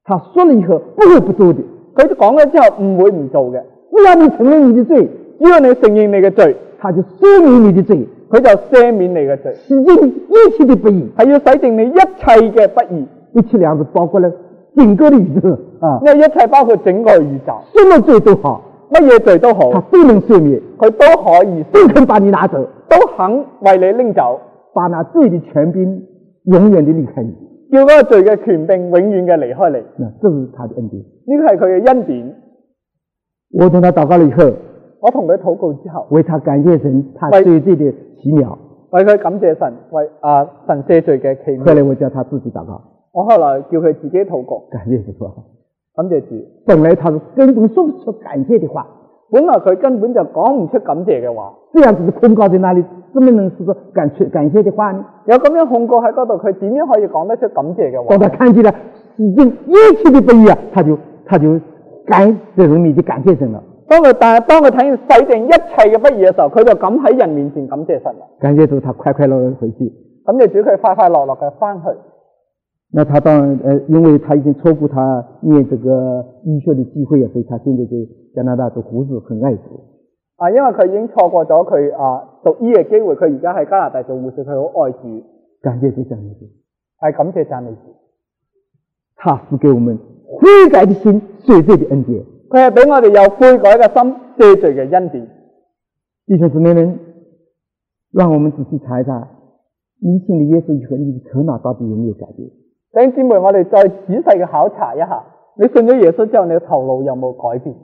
他说了以后不會不做的。 佢講咗之後唔會唔做嘅。 只要你承認你的罪， 只要你承認你嘅罪， 他就赦免你的罪， 佢就赦免你嘅罪， 洗淨一切的不義， 係要洗淨你一切嘅不義。 一切兩字包括了整個的宇宙啊， 因為一切包括整個宇宙， 什麼罪都好， 乜嘢罪都好， 他都能赦免， 佢都可以， 都肯把你拿走， 都肯為你拎走， 把那罪的權柄永遠的離開你， 叫嗰個罪嘅權柄永遠嘅離開你。 那這是他的恩典， 呢個係佢嘅恩典。 我同他禱告了以後， 我同佢禱告之後， 為他感謝神，他赦罪的奇妙， 為佢感謝神，為神赦罪嘅奇妙。 後來我叫他自己禱告， 我後來叫佢自己禱告， 感謝主， 感謝主。 本來他是根本說不出感謝的話， 本來佢根本就講唔出感謝嘅話， 這樣子的控告在那裡，怎麼能說出感謝的話呢？ 有咁樣控告喺嗰度，佢點樣可以講得出感謝嘅話？ 當他看見了洗淨一切的不義啊，他就在人面前感謝神了。當佢睇見洗淨一切嘅不義嘅時候，佢就敢喺人面前感謝神了。感謝主，他快快樂樂回去。 感謝主，佢快快樂樂嘅翻去。 那他當然因為他已經錯過他念這個醫學的機會啊，所以他現在在加拿大做護士，很愛主。 因為佢已經錯過咗佢讀醫嘅機會，佢而家喺加拿大做護士，佢好愛主。感謝主，讚美主，係感謝讚美主。他是給我們悔改的心、赦罪的恩典。佢係俾我哋有悔改嘅心、赦罪嘅恩典。弟兄姊妹們，讓我們仔細查一查，你信了耶穌以後，你的頭腦到底有沒有改變？弟兄姊妹，我哋再仔細嘅考察一下，你信咗耶穌之後，你嘅頭腦有冇改變？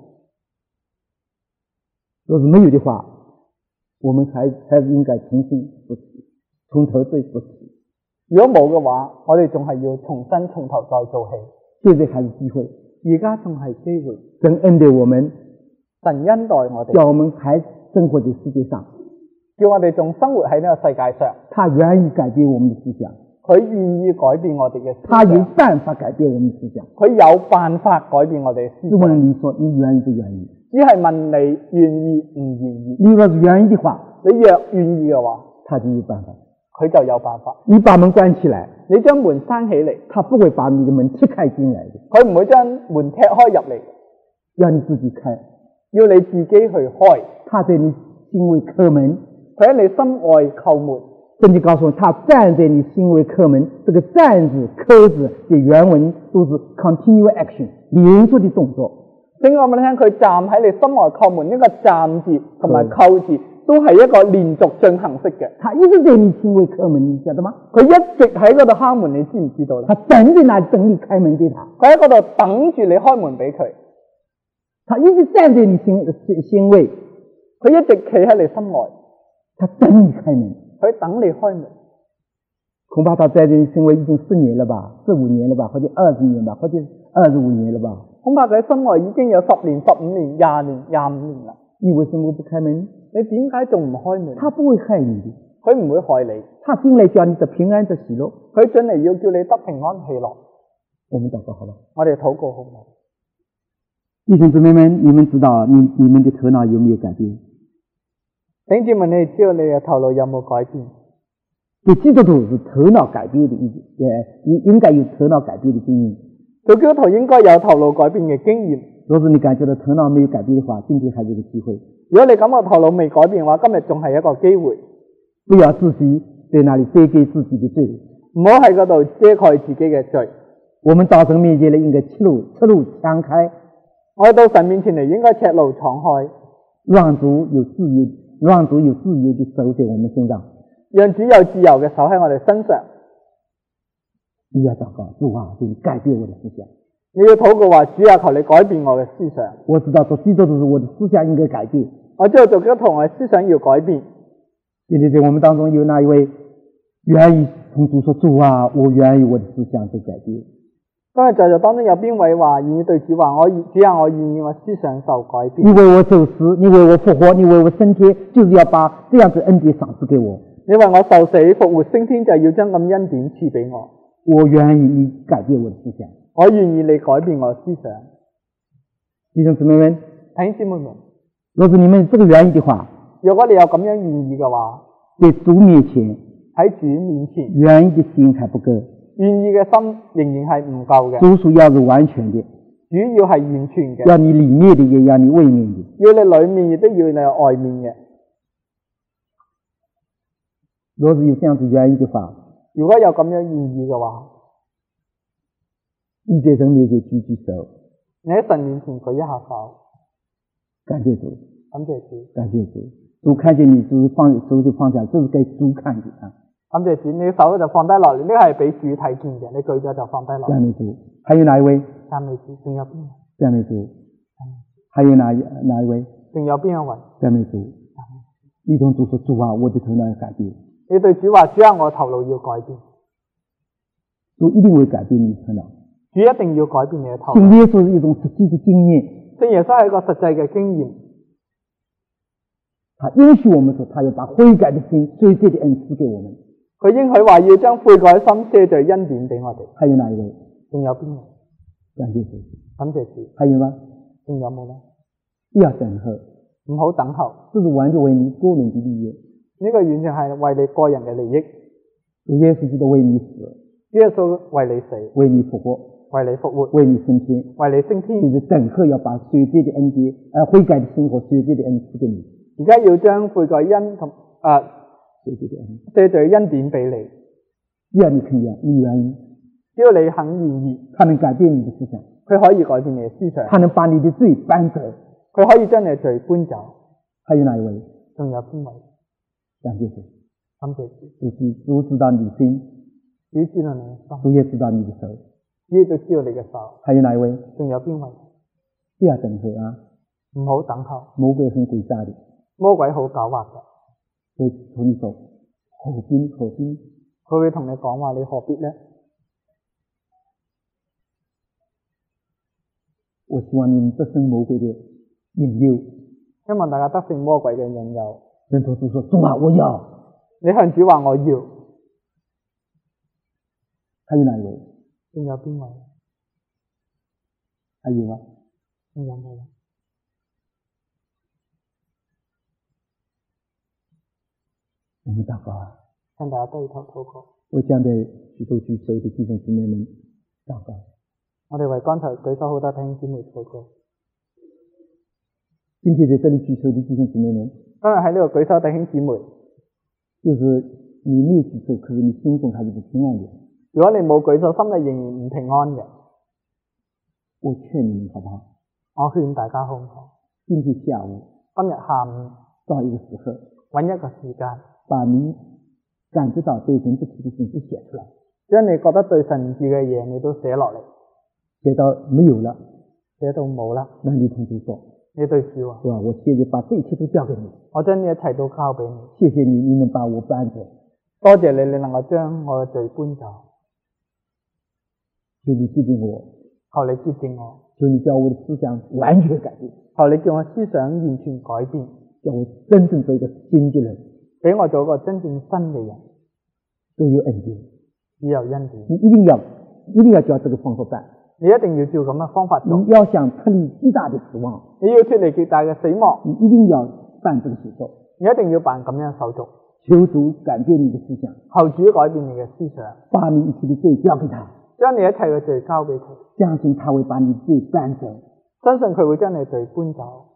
若是沒有的話，我們才應該重新復習，從頭再復習。如果冇嘅話，我哋仲係要重新從頭再做起。現在還是機會，而家仲係機會。神恩待我們，神恩待我哋，叫我們還生活在世界上，叫我哋仲生活喺呢個世界上。他願意改變我們的思想，佢願意改變我哋嘅思想。他有辦法改變我們的思想，佢有辦法改變我哋嘅思想。只問你說你願意不願意？只係問你願意唔願意？你若是願意的話，你若願意嘅話，他就有辦法。佢就有辦法。你把門關起來，你將門閂起嚟，他不會把你的門踢開進來的。佢唔會將門踢開入嚟，要你自己開，要你自己去開。他在你心外叩門，佢喺你心外叩門。聖經告訴我，他站在你心外叩門。這個站字、叩字嘅原文都是 continual action， 連續的動作。聖經我哋聽，佢站喺你心外叩門，呢個站字同埋叩字都係一個連續進行式嘅。他一直在你心外叩門，你曉得嗎？佢一直喺嗰度敲門，你知唔知道咧？他等在那裡等你開門給他，佢喺嗰度等住你開門俾佢。他一直站在你心外，佢一直企喺你心外，他等你開門，佢等你開門。恐怕他站在你心外已經10年了吧，15年了吧，或者20年吧，或者25年了吧。恐怕佢喺心外已經有10年、15年、20年、25年啦。你為什麼不開門？你點解仲唔開門？他不會害你的，佢唔會害你。他進來叫你得平安得喜樂，佢進嚟要叫你得平安喜樂。我們禱告好了，我哋禱告好唔好？弟兄姊妹們，你們知道你們的頭腦有沒有改變？弟兄姊妹，你知道你嘅頭腦有冇改變？對基督徒是頭腦改變的應該有頭腦改變的經驗。對基督徒應該有頭腦改變嘅經驗。若是你感覺到頭腦沒有改變的話，今天還是一個機會。如果你感覺頭腦未改變嘅話，今日仲係一個機會。不要自己在那裡遮蓋自己的罪，唔好喺嗰度遮蓋自己嘅罪。我們到神面前嚟應該赤露敞開，我哋到神面前嚟應該赤露敞開，讓主有自由的手在我們身上，讓主有自由嘅手喺我哋身上。你要禱告，主啊，求你改變我的思想。你要禱告話，主啊，求你改變我嘅思想。我知道做基督徒我的思想應該改變。我知道做基督徒我的思想要改變。今天在我們當中有哪一位願意同主說，主啊，我願意我的思想被改變？今日在座當中有邊位話願意對主話，主啊，我願意我思想受改變？你為我受死，你為我復活，你為我升天，就是要把這樣子恩典賞賜給我。你為我受死復活升天，就係要將咁恩典賜俾我。我願意你改變我的思想，我願意你改變我的思想。弟兄姊妹們，弟兄姊妹們，若是你們這個願意的話，如果你有咁樣願意嘅話，在主面前，喺主面前，願意的心還不夠， 願意嘅心仍然係唔夠嘅。 主要是完全的， 主要係完全嘅。 要你裏面的，也要你外面的。 要你裏面，亦都要你外面嘅。 若是有這樣子願意的話， 如果有咁樣願意嘅話， 你在神面前舉舉手， 你喺神面前舉一下手， 感謝主， 感謝主， 感謝主。主看見你，主手就放下，這是給主看見啊。 感謝主，你手就放低落嚟，呢個係俾主睇見嘅，你舉咗就放低落嚟。 讚美主。還有哪一位？ 讚美主，仲有邊位？ 讚美主。還有哪一位？ 仲有邊一位？ 讚美主。你同主說，主啊，我的頭腦要改變。 你對主話，主啊，我頭腦要改變。 主一定會改變你的頭腦。 主一定要改變你嘅頭腦。 信耶穌是一種實際的經驗。 信耶穌係一個實際嘅經驗。 他允許我們說，他要把悔改的心、赦罪的恩賜給我們。 佢應許話要將悔改心、赦罪恩典俾我哋。 還有哪一位？ 仲有邊位？ 感謝主， 感謝主。 還有嗎？ 仲有冇呢？ 要等候， 唔好等候。 這是完全為你個人的利益。 呢個完全係為你個人嘅利益。 主耶穌基督為你死， 耶穌為你死， 為你復活， 為你復活， 為你升天， 為你升天。 就是等候要把赦罪的恩典、悔改的心和赦罪的恩賜給你。 而家要將悔改恩同赦罪恩典俾你。 只要你肯願，你願意， 只要你肯願意， 他能改變你的思想， 佢可以改變你嘅思想， 他能把你的罪搬走， 佢可以將你嘅罪搬走。 還有哪一位？ 仲有邊位？ 感謝主， 感謝主。 主知道你的心， 主知道你嘅心， 主也知道你的手， 主亦都知道你嘅手。 還有哪一位？ 仲有邊位？ 不要等候啊！ 唔好等候。 魔鬼很詭詐的， 魔鬼好狡猾嘅， 會同你說何必？ 佢會同你講話，你何必呢？ 我希望你們得勝魔鬼的引誘， 希望大家得勝魔鬼嘅引誘。 跟主說，主啊，我要。 你向主話我要。 還有哪一位？ 仲有邊位？ 還有啊？ 仲有冇？ 我們禱告啊！ 向大家低頭禱告。 為將在許多舉手的弟兄姊妹們禱告。 我哋為剛才舉手好多弟兄姊妹禱告。 今天在這裡舉手的弟兄姊妹們， 今日喺呢度舉手弟兄姊妹， 就是你沒有舉手，可是你心中還是不平安的。 如果你冇舉手，心裏仍然唔平安嘅， 我勸你們好不好？ 我勸大家好唔好？ 今天下午找一個時刻， 揾一個時間， 把你感覺到對神不義的事情寫出來， 將你覺得對神唔義嘅嘢你都寫落嚟， 寫到沒有了， 寫到冇啦， 那你同主說， 你對主啊， 是吧？我現在把這一切都交給你， 我將呢一切都交俾你， 謝謝你，你能把我搬走， 多謝你，你能夠將我嘅罪搬走， 求你接近我， 求你接近我， 求你叫我的思想完全改變， 求你叫我思想完全改變， 叫我真正做一個新的人， 俾我做一個真正新嘅人， 都有恩典， 只有恩典。 你一定要照這個方法辦， 你一定要照咁嘅方法做。 你要想脫離極大的死亡， 你要脫離極大嘅死亡， 你一定要辦這個手續， 你一定要辦咁樣嘅手續。 求主改變你的思想， 求主改變你嘅思想， 把你一切的罪交給他， 將你一切嘅罪交俾佢， 相信他會把你的罪搬走， 相信佢會將你嘅罪搬走。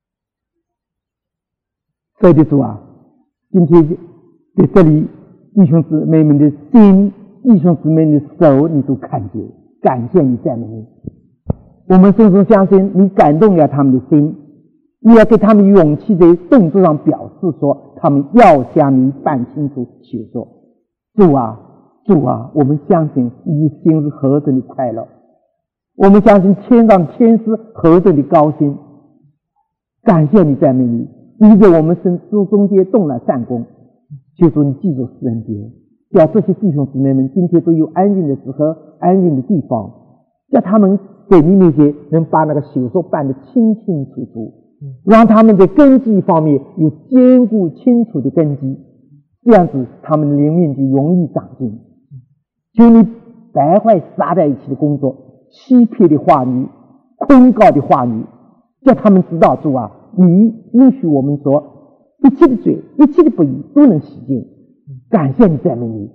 愛的主啊，今天在這裡弟兄姊妹們的心，弟兄姊妹的手你都看見，感謝你讚美你，我們深深相信你感動了他們的心，你要給他們勇氣，在動作上表示說他們要向你辦清楚寫作。主啊，我們相信你的心是何等的快樂，我們相信天上天使何等的高興，感謝你讚美你，你在我們身中間動了善工，求主你記住施恩典，叫這些弟兄姊妹們今天都有安靜的時候，安靜的地方，叫他們在你面前能把那個手續辦得清清楚楚，讓他們在根基方面有堅固清楚的根基，這樣子他們的靈命就容易長進。求你敗壞撒在一起的工作，欺騙的話語，控告的話語，叫他們知道主啊，你允許我們說一切的罪，一切的不義都能洗淨，感謝你讚美你，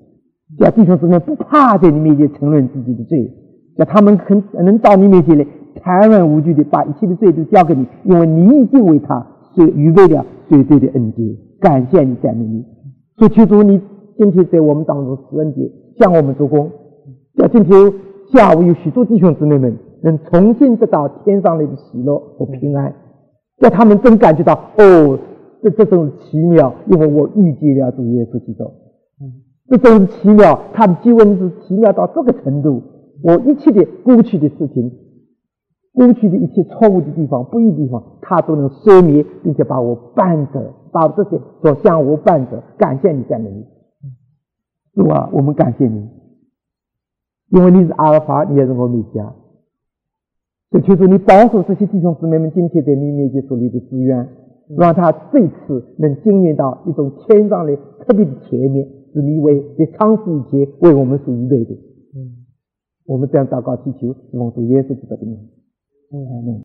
叫弟兄姊妹不怕在你面前承认自己的罪，叫他们能到你面前来坦然无惧的把一切的罪都交给你，因为你已经为他预备了赎罪的恩典。感谢你，赞美你。所以求主你今天在我们当中施恩典，向我们做工，叫今天下午有许多弟兄姊妹们能重新得到天上来的喜乐和平安，叫他们真感觉到这种奇妙，因为我遇见了主耶稣基督。这真是奇妙，他的救恩是奇妙到这个程度，我一切的过去的事情，过去的一切错误的地方、不义的地方，他都能赦免，并且把我办着，把这些所向我办着。感谢你，赞美你。主啊，我们感谢你，因为你是阿尔法，你也是欧米伽。所以求主你保守这些弟兄姊妹们今天在你面前所立的志愿，让他这次能经验到一种天上的特别的甜蜜，是你在尝试以前为我们所预备的。我们这样祷告祈求，奉主耶稣基督的名。